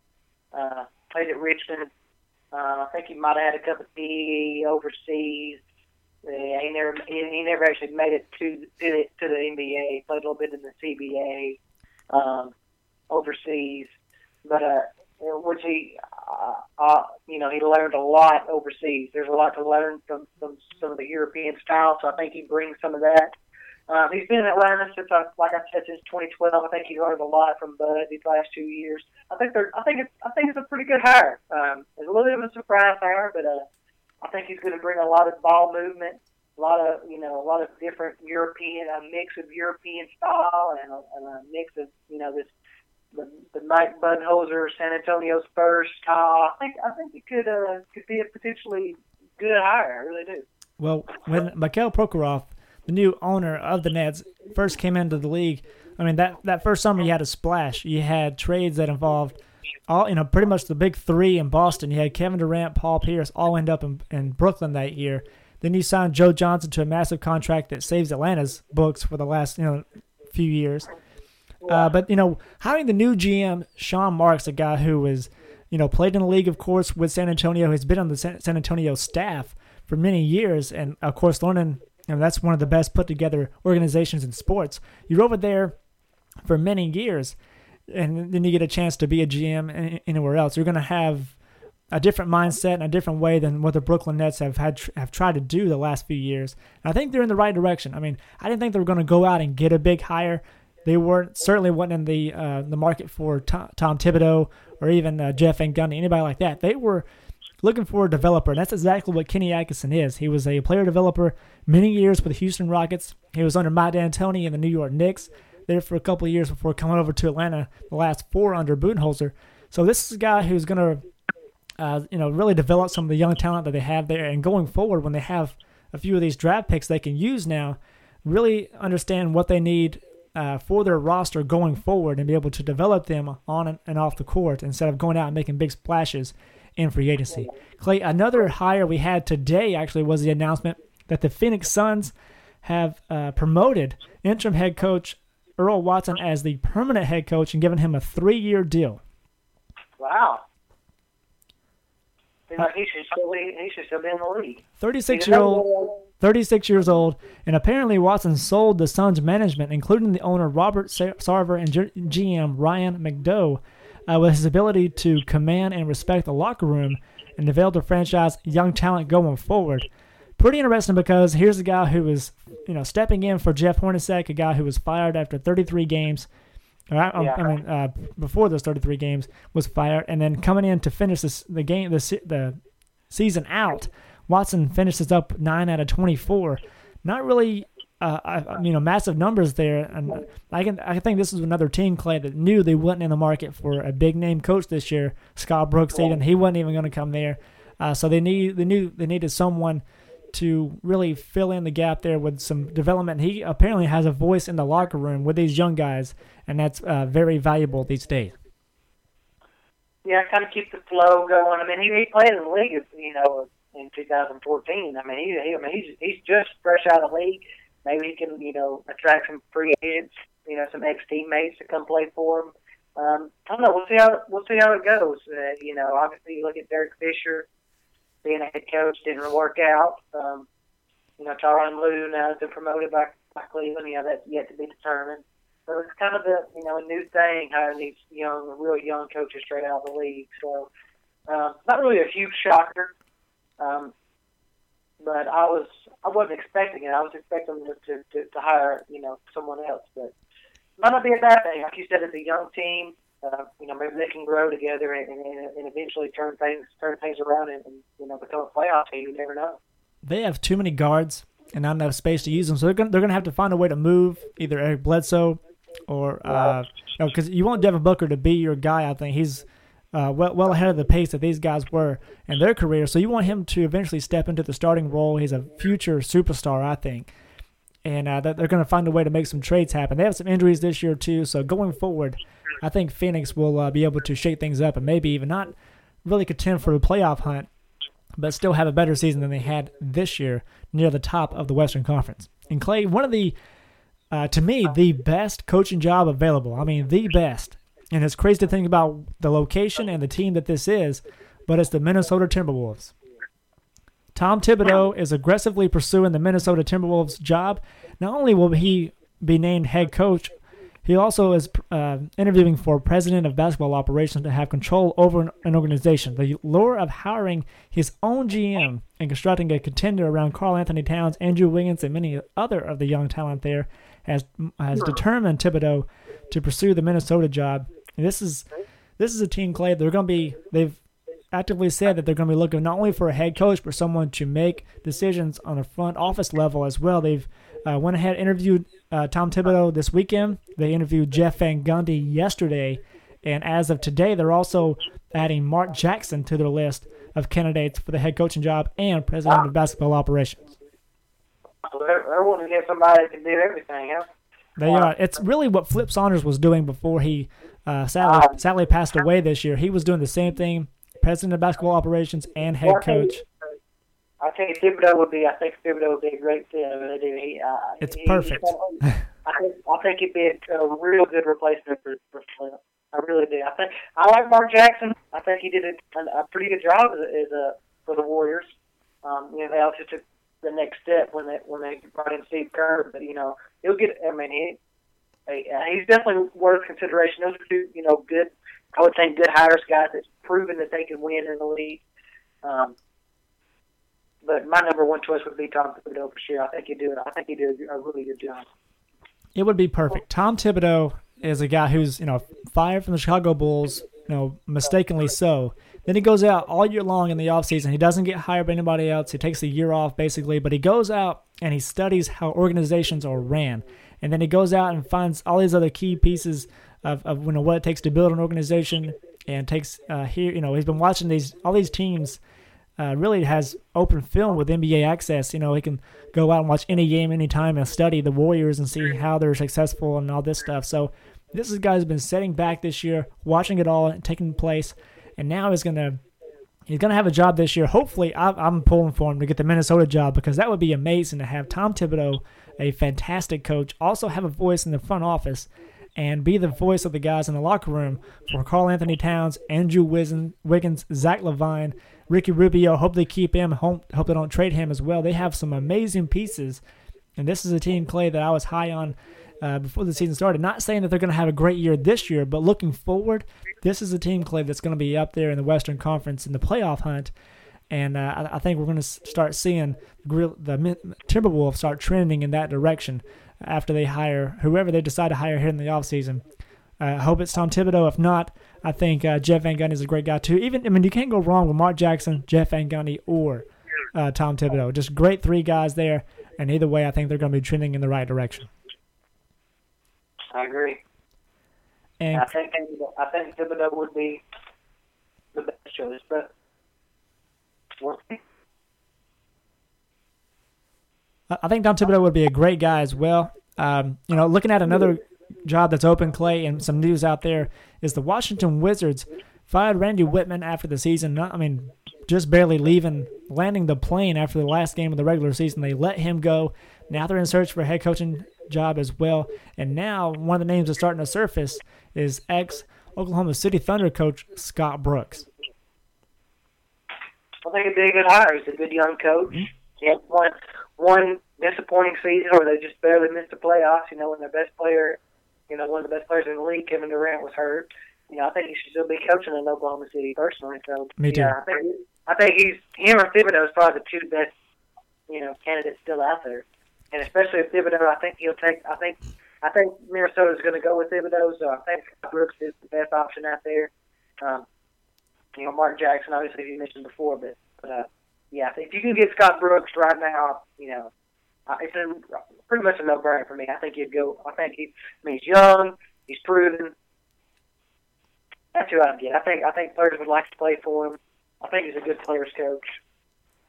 at Richmond. I think he might have had a cup of tea overseas. Yeah, he never actually made it to the NBA. He played a little bit in the CBA overseas, but which he learned a lot overseas. There's a lot to learn from some of the European style, so I think he brings some of that. He's been in Atlanta since, like I said, since 2012. I think he learned a lot from Bud these last 2 years. I think it's a pretty good hire. It's a little bit of a surprise hire, but I think he's going to bring a lot of ball movement, a lot of different European, a mix of European style and a mix of the Mike Budenholzer San Antonio Spurs style. I think it could be a potentially good hire. I really do. Well, when Mikhail Prokhorov, the new owner of the Nets, first came into the league, I mean, that first summer you had a splash. You had trades that involved pretty much the big three in Boston. You had Kevin Durant, Paul Pierce, all end up in Brooklyn that year. Then you signed Joe Johnson to a massive contract that saves Atlanta's books for the last few years. But hiring the new GM, Sean Marks, a guy who was played in the league, of course, with San Antonio, has been on the San Antonio staff for many years, and of course learning. That's one of the best put together organizations in sports. You're over there for many years, and then you get a chance to be a GM anywhere else. You're going to have a different mindset and a different way than what the Brooklyn Nets have tried to do the last few years. And I think they're in the right direction. I mean, I didn't think they were going to go out and get a big hire. They certainly weren't in the market for Tom Thibodeau or even Jeff Van Gundy, anybody like that. They were looking for a developer, and that's exactly what Kenny Atkinson is. He was a player developer many years with the Houston Rockets. He was under Mike D'Antoni and the New York Knicks there for a couple of years before coming over to Atlanta, the last 4 under Budenholzer. So this is a guy who's going to really develop some of the young talent that they have there, and going forward when they have a few of these draft picks they can use now, really understand what they need for their roster going forward and be able to develop them on and off the court instead of going out and making big splashes in free agency. Clay, another hire we had today actually was the announcement that the Phoenix Suns have promoted interim head coach Earl Watson as the permanent head coach and given him a 3-year deal. Wow. He should still be in the league. 36 years old, and apparently Watson sold the Suns management, including the owner Robert Sarver and GM Ryan McDough, with his ability to command and respect the locker room and develop the franchise young talent going forward. Pretty interesting because here's a guy who was, stepping in for Jeff Hornacek, a guy who was fired after 33 games. Before those 33 games was fired, and then coming in to finish the season out, Watson finishes up 9 out of 24. Not really, massive numbers there, and I think this is another team, Clay, that knew they wasn't in the market for a big name coach this year. Scott Brooks, even he wasn't even going to come there, so they knew they needed someone to really fill in the gap there with some development. He apparently has a voice in the locker room with these young guys, and that's very valuable these days. Yeah, kind of keep the flow going. I mean, he played in the league, in 2014. I mean, he's just fresh out of the league. Maybe he can, attract some free agents, some ex-teammates to come play for him. I don't know. We'll see how it goes. Obviously, you look at Derek Fisher being a head coach, didn't work out. Tyronn Lue now has been promoted by Cleveland. That's yet to be determined. So it's kind of a new thing, hiring these really young coaches straight out of the league. So not really a huge shocker, but I wasn't expecting it. I was expecting them to hire someone else, but it might not be a bad thing. Like you said, it's a young team. Maybe they can grow together and eventually turn things around and become a playoff team. You never know. They have too many guards and not enough space to use them, so they're going to have to find a way to move either Eric Bledsoe or because you want Devin Booker to be your guy. I think he's well ahead of the pace that these guys were in their career, so you want him to eventually step into the starting role. He's a future superstar, I think. and that they're going to find a way to make some trades happen. They have some injuries this year too, so going forward, I think Phoenix will be able to shake things up and maybe even not really contend for a playoff hunt, but still have a better season than they had this year near the top of the Western Conference. And Clay, one of the, to me, the best coaching job available. I mean, the best. And it's crazy to think about the location and the team that this is, but it's the Minnesota Timberwolves. Tom Thibodeau is aggressively pursuing the Minnesota Timberwolves job. Not only will he be named head coach, he also is interviewing for president of basketball operations to have control over an organization. The lure of hiring his own GM and constructing a contender around Karl Anthony Towns, Andrew Wiggins, and many other of the young talent there has determined Thibodeau to pursue the Minnesota job. And this is a team, Clay. They've actively said that they're going to be looking not only for a head coach, but someone to make decisions on a front office level as well. They've went ahead and interviewed Tom Thibodeau this weekend. They interviewed Jeff Van Gundy yesterday. And as of today, they're also adding Mark Jackson to their list of candidates for the head coaching job and president of basketball operations. They're wanting to get somebody that can do everything, huh? They are. It's really what Flip Saunders was doing before he sadly passed away this year. He was doing the same thing, president of basketball operations and head coach. I think Thibodeau would be. I think Thibodeau would be a great fit. It's perfect. I think he'd be a real good replacement for Flip. I really do. I like Mark Jackson. I think he did a pretty good job for the Warriors. They also took the next step when they brought in Steve Kerr. But he'll get. I mean, he's definitely worth consideration. Those are two, good. I would say good hires, guys that's proven that they can win in the league. But my number one choice would be Tom Thibodeau for sure. I think he'd do a really good job. It would be perfect. Tom Thibodeau is a guy who's fired from the Chicago Bulls, mistakenly so. Then he goes out all year long in the offseason. He doesn't get hired by anybody else. He takes a year off basically, but he goes out and he studies how organizations are ran. And then he goes out and finds all these other key pieces of what it takes to build an organization, and takes he's been watching all these teams. Really has open film with NBA access. He can go out and watch any game anytime and study the Warriors and see how they're successful and all this stuff. So this is a guy who's been sitting back this year, watching it all taking place, and now he's gonna have a job this year. Hopefully, I'm pulling for him to get the Minnesota job, because that would be amazing to have Tom Thibodeau, a fantastic coach, also have a voice in the front office and be the voice of the guys in the locker room for Karl Anthony Towns, Andrew Wiggins, Zach LaVine, Ricky Rubio. Hope they keep him. Hope they don't trade him as well. They have some amazing pieces, and this is a team, Clay, that I was high on before the season started. Not saying that they're going to have a great year this year, but looking forward, this is a team, Clay, that's going to be up there in the Western Conference in the playoff hunt, and I think we're going to start seeing the Timberwolves start trending in that direction after they hire whoever they decide to hire here in the offseason. I hope it's Tom Thibodeau. If not, I think Jeff Van Gundy is a great guy too. You can't go wrong with Mark Jackson, Jeff Van Gundy, or Tom Thibodeau. Just great three guys there, and either way, I think they're going to be trending in the right direction. I agree. And I think Thibodeau would be the best choice, but we'll see. I think Tom Thibodeau would be a great guy as well. Looking at another job that's open, Clay, and some news out there is the Washington Wizards fired Randy Whitman after the season. Just barely landing the plane after the last game of the regular season. They let him go. Now they're in search for a head coaching job as well. And now one of the names that's starting to surface is ex-Oklahoma City Thunder coach Scott Brooks. I think it'd be a good hire. He's a good young coach. Mm-hmm. He had one disappointing season where they just barely missed the playoffs. When their best player, one of the best players in the league, Kevin Durant, was hurt. I think he should still be coaching in Oklahoma City personally. So me too. Yeah, I think him or Thibodeau is probably the two best, candidates still out there. And especially if Thibodeau, I think Minnesota's going to go with Thibodeau. So I think Brooks is the best option out there. Mark Jackson, obviously, you mentioned before, but yeah, if you can get Scott Brooks right now, it's pretty much a no-brainer for me. I think he'd go. He's young, he's proven. That's who I'd get. I think players would like to play for him. I think he's a good players coach.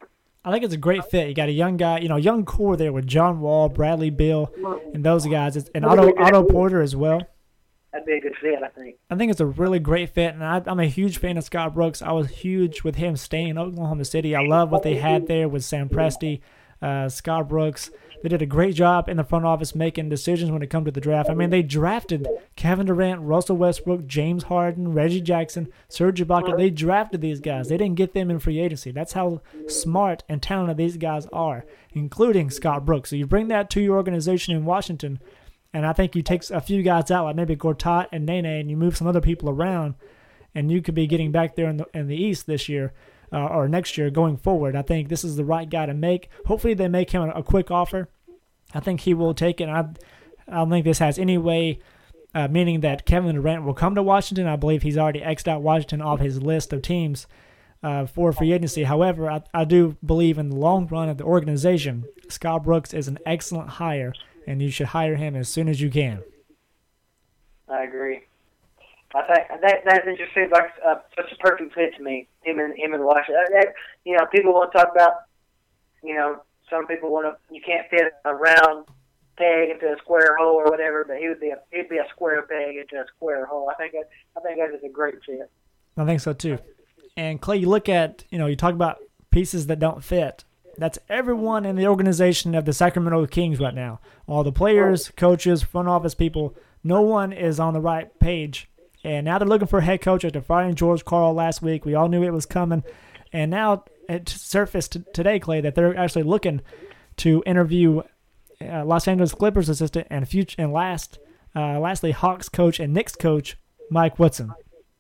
I think it's a great fit. You got a young guy, young core there with John Wall, Bradley Beal, and those guys, and Otto Porter as well. That'd be a good fit, I think. I think it's a really great fit, and I'm a huge fan of Scott Brooks. I was huge with him staying in Oklahoma City. I love what they had there with Sam Presti, Scott Brooks. They did a great job in the front office making decisions when it comes to the draft. I mean, they drafted Kevin Durant, Russell Westbrook, James Harden, Reggie Jackson, Serge Ibaka. They drafted these guys. They didn't get them in free agency. That's how smart and talented these guys are, including Scott Brooks. So you bring that to your organization in Washington, and I think you take a few guys out, like maybe Gortat and Nene, and you move some other people around, and you could be getting back there in the East this year. Or next year going forward. I think this is the right guy to make. Hopefully they make him a quick offer. I think he will take it. I don't think this has any way meaning that Kevin Durant will come to Washington. I believe he's already X'd out Washington off his list of teams for free agency. However, I do believe in the long run of the organization, Scott Brooks is an excellent hire, and you should hire him as soon as you can. I agree. I think that just seems like such a perfect fit to me. Him and Washington. People want to talk about. Some people you can't fit a round peg into a square hole or whatever, but he'd be a square peg into a square hole. I think that is a great fit. I think so too. And Clay, you look at you talk about pieces that don't fit. That's everyone in the organization of the Sacramento Kings right now. All the players, coaches, front office people. No one is on the right page. And now they're looking for a head coach after firing George Karl last week. We all knew it was coming. And now it surfaced today, Clay, that they're actually looking to interview Los Angeles Clippers assistant and lastly Hawks coach and Knicks coach Mike Woodson.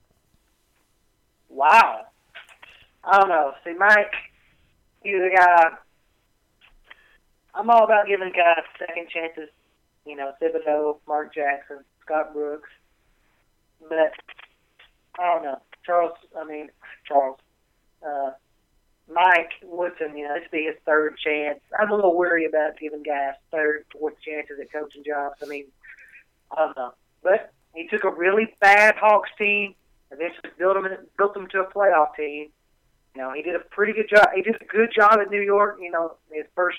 Wow. I don't know. See, Mike, he's a guy. I'm all about giving guys second chances. Thibodeau, Mark Jackson, Scott Brooks. But, I don't know. Mike Woodson, this will be his third chance. I'm a little worried about giving guys third, fourth chances at coaching jobs. I don't know. But he took a really bad Hawks team, eventually built them to a playoff team. He did a pretty good job. He did a good job at New York, his first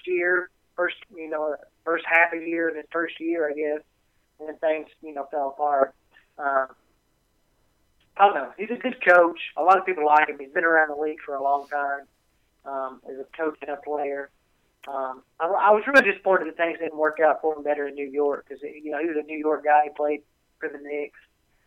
half a year in his first year, I guess. And then things, fell apart. I don't know. He's a good coach. A lot of people like him. He's been around the league for a long time as a coach and a player. I was really disappointed that things didn't work out for him better in New York because he was a New York guy. He played for the Knicks.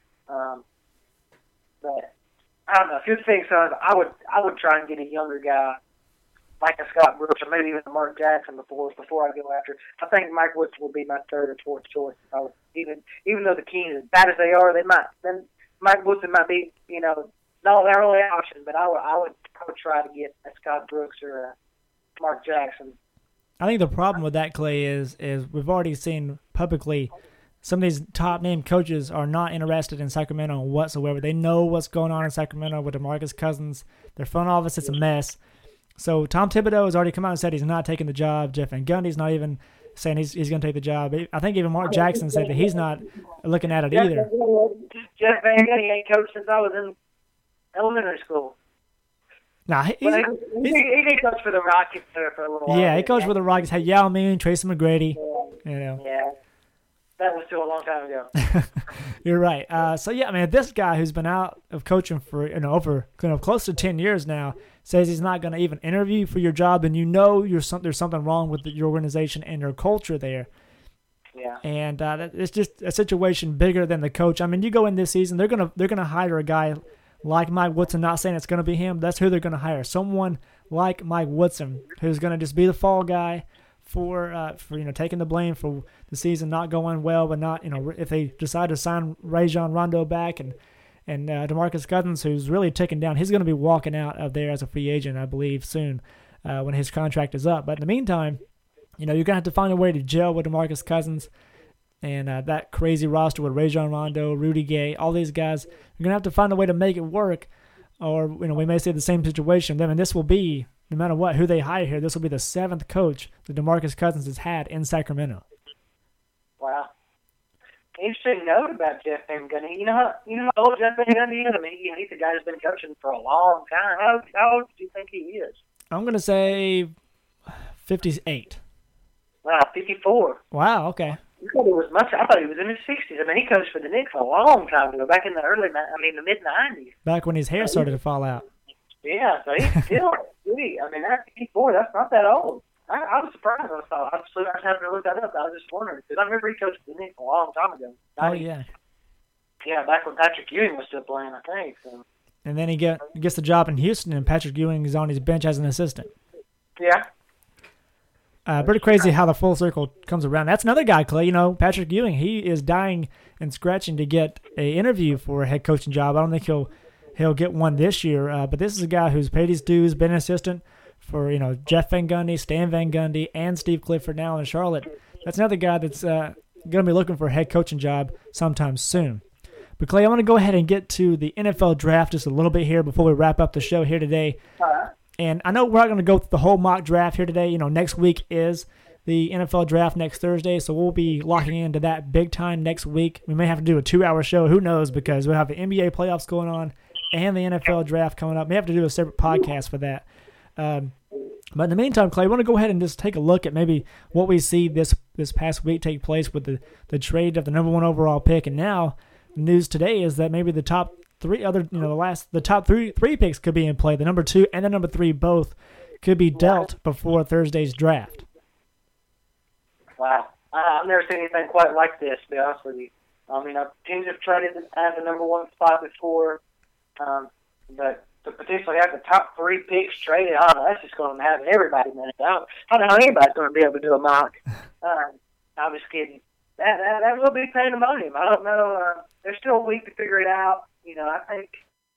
But I don't know. If you're thinking so, I would try and get a younger guy like a Scott Brooks or maybe even a Mark Jackson before I go after. I think Mike Woodson will be my third or fourth choice. Even though the Kings, as bad as they are, Mike Woodson might be, not their only option, but I would try to get a Scott Brooks or a Mark Jackson. I think the problem with that, Clay, is we've already seen publicly some of these top-name coaches are not interested in Sacramento whatsoever. They know what's going on in Sacramento with DeMarcus Cousins. Their front office is a mess. So Tom Thibodeau has already come out and said he's not taking the job. Jeff Van Gundy's not even saying he's going to take the job. I think even Mark Jackson said that he's not looking at it either. Jeff Van Gundy ain't coached since I was in elementary school. Nah, he did coach for the Rockets there for a little while. Yeah, he coached for the Rockets. Had Yao Ming, Tracy McGrady. Yeah, that was still a long time ago. You're right. This guy who's been out of coaching for over close to 10 years now says he's not going to even interview for your job, and there's something wrong with your organization and your culture there. Yeah. And it's just a situation bigger than the coach. I mean, you go in this season, they're gonna hire a guy like Mike Woodson. Not saying it's going to be him. That's who they're going to hire. Someone like Mike Woodson who's going to just be the fall guy for taking the blame for the season not going well, but not if they decide to sign Rajon Rondo back and DeMarcus Cousins, who's really taken down, he's going to be walking out of there as a free agent, I believe, soon when his contract is up. But in the meantime, you're going to have to find a way to gel with DeMarcus Cousins and that crazy roster with Rajon Rondo, Rudy Gay, all these guys. You're going to have to find a way to make it work, or we may see the same situation. And this will be, no matter who they hire here, this will be the seventh coach that DeMarcus Cousins has had in Sacramento. Wow. Interesting note about Jeff Van Gundy. You know how old Jeff Van Gundy is? I mean, he's a guy who's been coaching for a long time. How old do you think he is? I'm going to say 58. Wow, 54. Wow, okay. I thought he was in his 60s. I mean, he coached for the Knicks a long time ago, back in the the mid-90s. Back when his hair started to fall out. Yeah, so he's still, I mean, that's 54. That's not that old. I was surprised. I was having to look that up. I was just wondering, because I remember he coached for the Knicks a long time ago. Oh, yeah. Yeah, back when Patrick Ewing was still playing, I think. So. And then he gets the job in Houston, and Patrick Ewing is on his bench as an assistant. Yeah. Pretty crazy how the full circle comes around. That's another guy, Clay. You know, Patrick Ewing, he is dying and scratching to get an interview for a head coaching job. I don't think he'll get one this year, but this is a guy who's paid his dues, been an assistant for, Jeff Van Gundy, Stan Van Gundy, and Steve Clifford now in Charlotte. That's another guy that's going to be looking for a head coaching job sometime soon. But, Clay, I want to go ahead and get to the NFL draft just a little bit here before we wrap up the show here today. And I know we're not going to go through the whole mock draft here today. Next week is the NFL draft next Thursday, so we'll be locking into that big time next week. We may have to do a 2-hour show. Who knows? Because we'll have the NBA playoffs going on and the NFL draft coming up. We have to do a separate podcast for that. But in the meantime, Clay, I want to go ahead and just take a look at maybe what we see this past week take place with the trade of the number 1 overall pick. And now the news today is that maybe the top the top three picks could be in play. The number 2 and the number 3 both could be dealt before Thursday's draft. Wow. I've never seen anything quite like this, to be honest with you. I mean, teams have traded at the number 1 spot before, but to potentially have the top 3 picks traded, I don't know, that's just going to have everybody minutes. I don't know how anybody's going to be able to do a mock. I'm just kidding. That will be pandemonium. I don't know. There's still a week to figure it out. I think,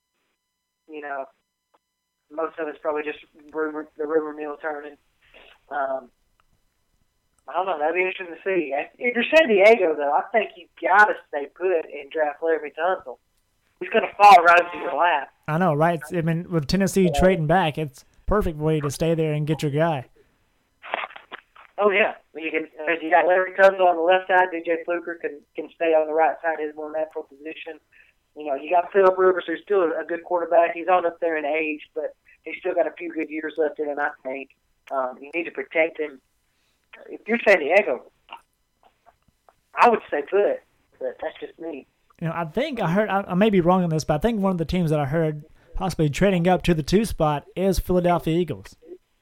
most of it's probably just the rumor mill turning. I don't know. That'd be interesting to see. If you're San Diego, though, I think you've got to stay put and draft Larry Tunsil. He's going to fall right into your lap. I know, right? I mean, with Tennessee trading back, it's a perfect way to stay there and get your guy. Oh, yeah. You got Larry Tunsil on the left side. DJ Fluker can stay on the right side, his more natural position. You got Philip Rivers, who's still a good quarterback. He's on up there in age, but he's still got a few good years left in him, I think. You need to protect him. If you're San Diego, I would stay put, but that's just me. I think I heard, I may be wrong on this, but I think one of the teams that I heard possibly trading up to the 2 spot is Philadelphia Eagles.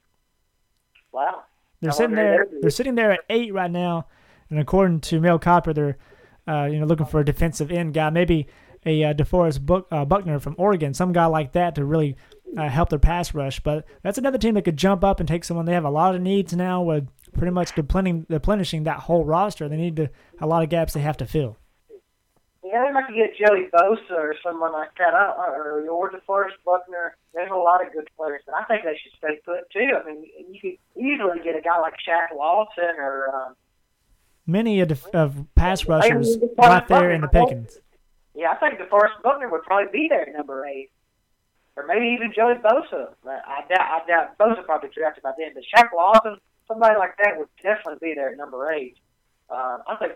Wow. They're sitting there at 8 right now, and according to Mel Kiper, they're looking for a defensive end guy, maybe a DeForest Buckner from Oregon, some guy like that to really help their pass rush. But that's another team that could jump up and take someone. They have a lot of needs now with pretty much replenishing that whole roster. They need a lot of gaps they have to fill. Yeah, they might get Joey Bosa or someone like that, or DeForest Buckner. There's a lot of good players, and I think they should stay put too. I mean, you could easily get a guy like Shaq Lawson or many of pass rushers right there in the pickings. Yeah, I think DeForest Buckner would probably be there at number 8, or maybe even Joey Bosa. I doubt Bosa probably drafted by then, but Shaq Lawson, somebody like that, would definitely be there at number 8. I think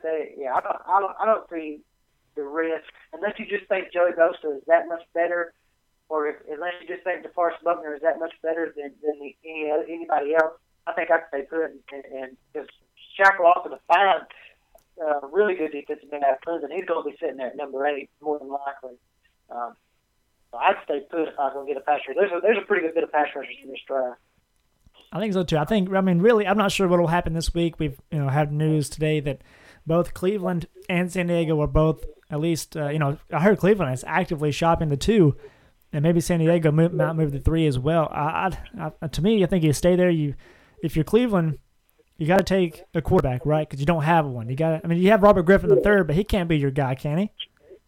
I don't see the risk, unless you just think Joey Bosa is that much better, or unless you just think DeForest Buckner is that much better than anybody else. I think I'd stay put, and because Shaq Lawson is fine. Really good defensive end out of Clemson. He's going to be sitting there at number 8 more than likely. So I'd stay put if I was going to get a pass rusher. There's a pretty good bit of pass rushers in this draft. I think so too. Really, I'm not sure what will happen this week. We've had news today that both Cleveland and San Diego are both at least. I heard Cleveland is actively shopping the 2, and maybe San Diego might move the 3 as well. To me, I think you stay there. If you're Cleveland, you got to take a quarterback, right? Because you don't have one. You have Robert Griffin III, but he can't be your guy, can he?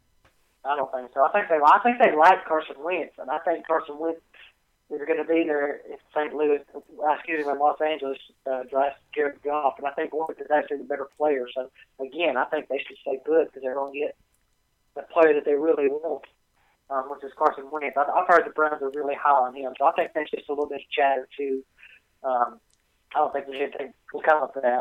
I don't think so. I think they like Carson Wentz, and I think Carson Wentz is going to be there if when Los Angeles drafts Jared Goff, and I think Wentz is actually the better player. So again, I think they should stay good because they're going to get the player that they really want, which is Carson Wentz. I've heard the Browns are really high on him, so I think that's just a little bit of chatter too. I don't think there's anything will come up for that.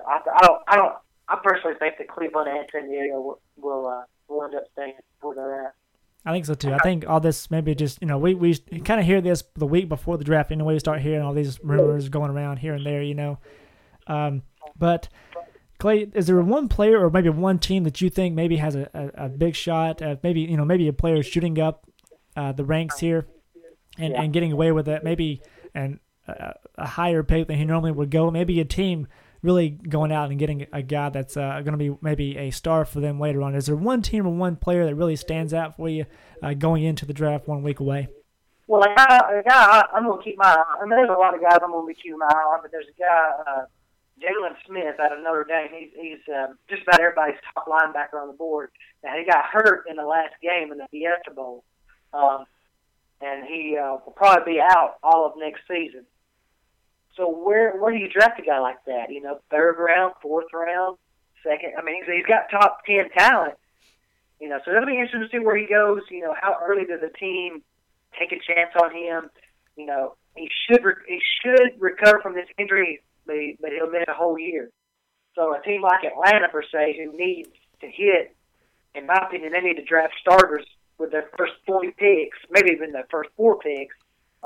I personally think that Cleveland and San Diego will end up staying where they're at. I think so too. I think all this maybe just, we kind of hear this the week before the draft. Anyway, we start hearing all these rumors going around here and there, But Clay, is there one player or maybe one team that you think maybe has a big shot at maybe a player shooting up the ranks here and getting away with it, maybe and a higher pick than he normally would go? Maybe a team really going out and getting a guy that's going to be maybe a star for them later on. Is there one team or one player that really stands out for you going into the draft 1 week away? Well, a guy I'm going to keep my eye on. I mean, there's a lot of guys I'm going to be keeping my eye on, but there's a guy, Jalen Smith out of Notre Dame. He's just about everybody's top linebacker on the board. Now, he got hurt in the last game in the Fiesta Bowl, and he will probably be out all of next season. So where do you draft a guy like that? Third round, fourth round, second. I mean, he's got top 10 talent. So it'll be interesting to see where he goes. How early does the team take a chance on him? He should recover from this injury, but he'll miss a whole year. So a team like Atlanta, per se, who needs to hit, in my opinion, they need to draft starters with their first 40 picks, maybe even their first 4 picks.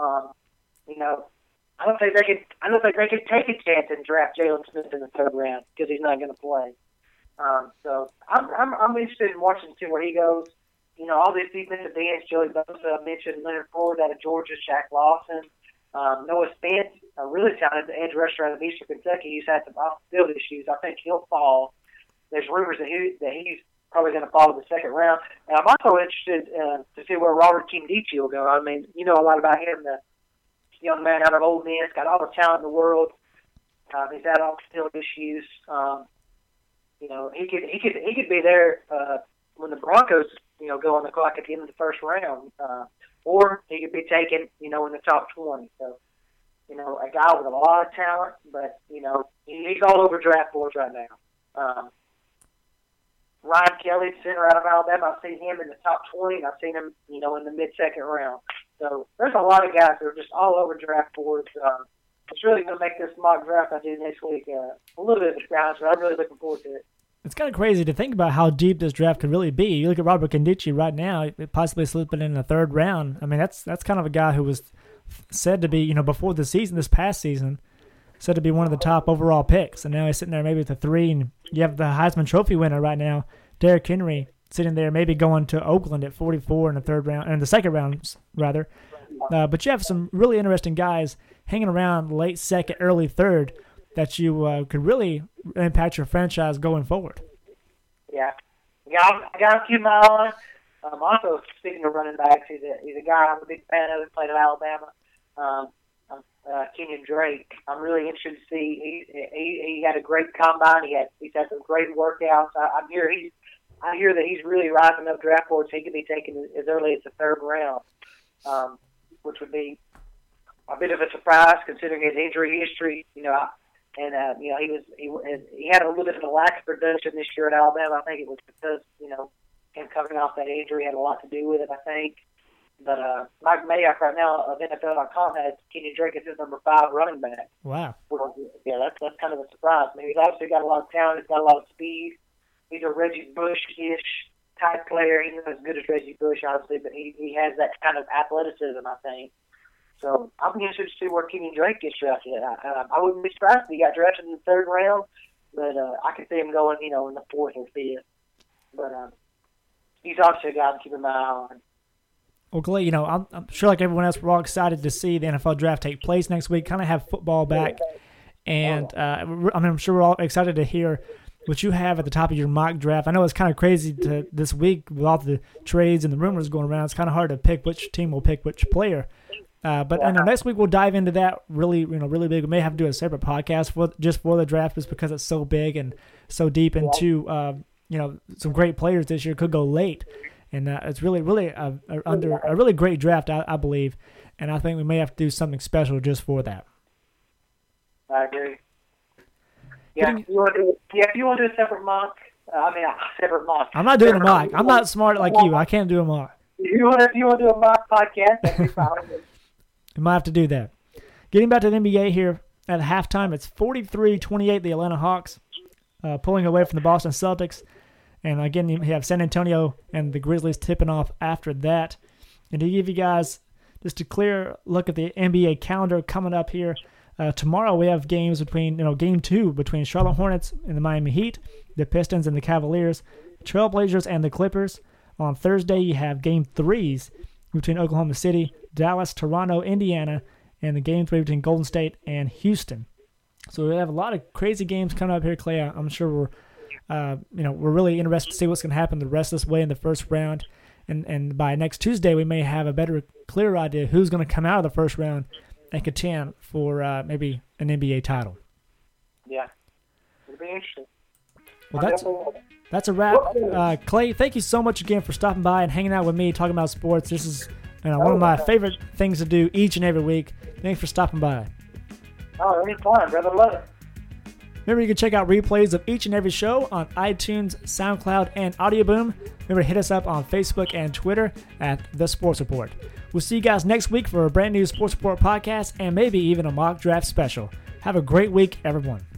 I don't think they could take a chance and draft Jalen Smith in the third round because he's not going to play. So I'm interested in watching to see where he goes. All these defensive ends, Joey Bosa, I mentioned Leonard Ford out of Georgia, Shaq Lawson, Noah Spence, a really talented edge rusher out of Eastern Kentucky. He's had some off-field issues. I think he'll fall. There's rumors that he's probably going to fall in the second round. And I'm also interested to see where Robert Kimdichie will go. I mean, you know a lot about him, the young man out of Ole Miss, got all the talent in the world. He's had off-field issues. He could be there when the Broncos, go on the clock at the end of the first round, or he could be taken, in the top 20. So, a guy with a lot of talent, but he's all over draft boards right now. Ryan Kelly, center out of Alabama, I've seen him in the top 20, and I've seen him, in the mid-second round. So there's a lot of guys that are just all over draft boards. It's really going to make this mock draft I do next week a little bit of a challenge, but I'm really looking forward to it. It's kind of crazy to think about how deep this draft could really be. You look at Robert Kimdichie right now, possibly slipping in the third round. I mean, that's kind of a guy who was said to be, before the season, this past season, said to be one of the top overall picks. And now he's sitting there maybe with a 3, and you have the Heisman Trophy winner right now, Derrick Henry, sitting there maybe going to Oakland at 44 in the third round, in the second round, rather. But you have some really interesting guys hanging around late second, early third that you could really impact your franchise going forward. Yeah. I got to keep my eye on. Also, speaking of running backs, he's a guy I'm a big fan of. He played at Alabama. Kenyon Drake. I'm really interested to see. He had a great combine. He's had some great workouts. I hear that he's really rising up draft boards. He could be taken as early as the third round, which would be a bit of a surprise considering his injury history. He had a little bit of a lack of production this year at Alabama. I think it was because him coming off that injury had a lot to do with it, I think. But Mike Mayock right now of NFL.com has Kenyon Drake as his number 5 running back. Wow. Yeah, that's kind of a surprise. I mean, he's obviously got a lot of talent. He's got a lot of speed. He's a Reggie Bush-ish type player. He's not as good as Reggie Bush, obviously, but he has that kind of athleticism, I think. So I'm interested to see where Kenyon Drake gets drafted. I wouldn't be surprised if he got drafted in the third round, but I could see him going, in the 4th or 5th. But he's obviously a guy I'm keeping my eye on. Well, Clay, I'm sure like everyone else, we're all excited to see the NFL draft take place next week, kind of have football back. And I'm sure we're all excited to hear what you have at the top of your mock draft. I know it's kind of crazy this week with all the trades and the rumors going around. It's kind of hard to pick which team will pick which player. But next week we'll dive into that really big. We may have to do a separate podcast for the draft just because it's so big and so deep into some great players this year. Could go late. And it's really under a really great draft, I believe. And I think we may have to do something special just for that. I agree. Yeah, if you want to do a separate mock, separate mock. I'm not doing a mock. I'm not smart like you. I can't do a mock. If you want to do a mock podcast, that'd be fine. We might have to do that. Getting back to the NBA here at halftime, it's 43-28, the Atlanta Hawks pulling away from the Boston Celtics. And again, you have San Antonio and the Grizzlies tipping off after that. And to give you guys just a clear look at the NBA calendar coming up here, tomorrow we have games between, Game 2 between Charlotte Hornets and the Miami Heat, the Pistons and the Cavaliers, Trailblazers and the Clippers. On Thursday, you have Game 3s between Oklahoma City, Dallas, Toronto, Indiana, and the Game 3 between Golden State and Houston. So we have a lot of crazy games coming up here, Clay. I'm sure we're really interested to see what's going to happen the rest of this way in the first round. And by next Tuesday, we may have a better, clearer idea who's going to come out of the first round and contend for maybe an NBA title. Yeah, it'll be interesting. Well, that's a wrap. Clay, thank you so much again for stopping by and hanging out with me, talking about sports. This is one of my favorite things to do each and every week. Thanks for stopping by. Oh, anytime, brother. Love it. Remember, you can check out replays of each and every show on iTunes, SoundCloud, and AudioBoom. Remember to hit us up on Facebook and Twitter at The Sports Report. We'll see you guys next week for a brand new Sports Report podcast and maybe even a mock draft special. Have a great week, everyone.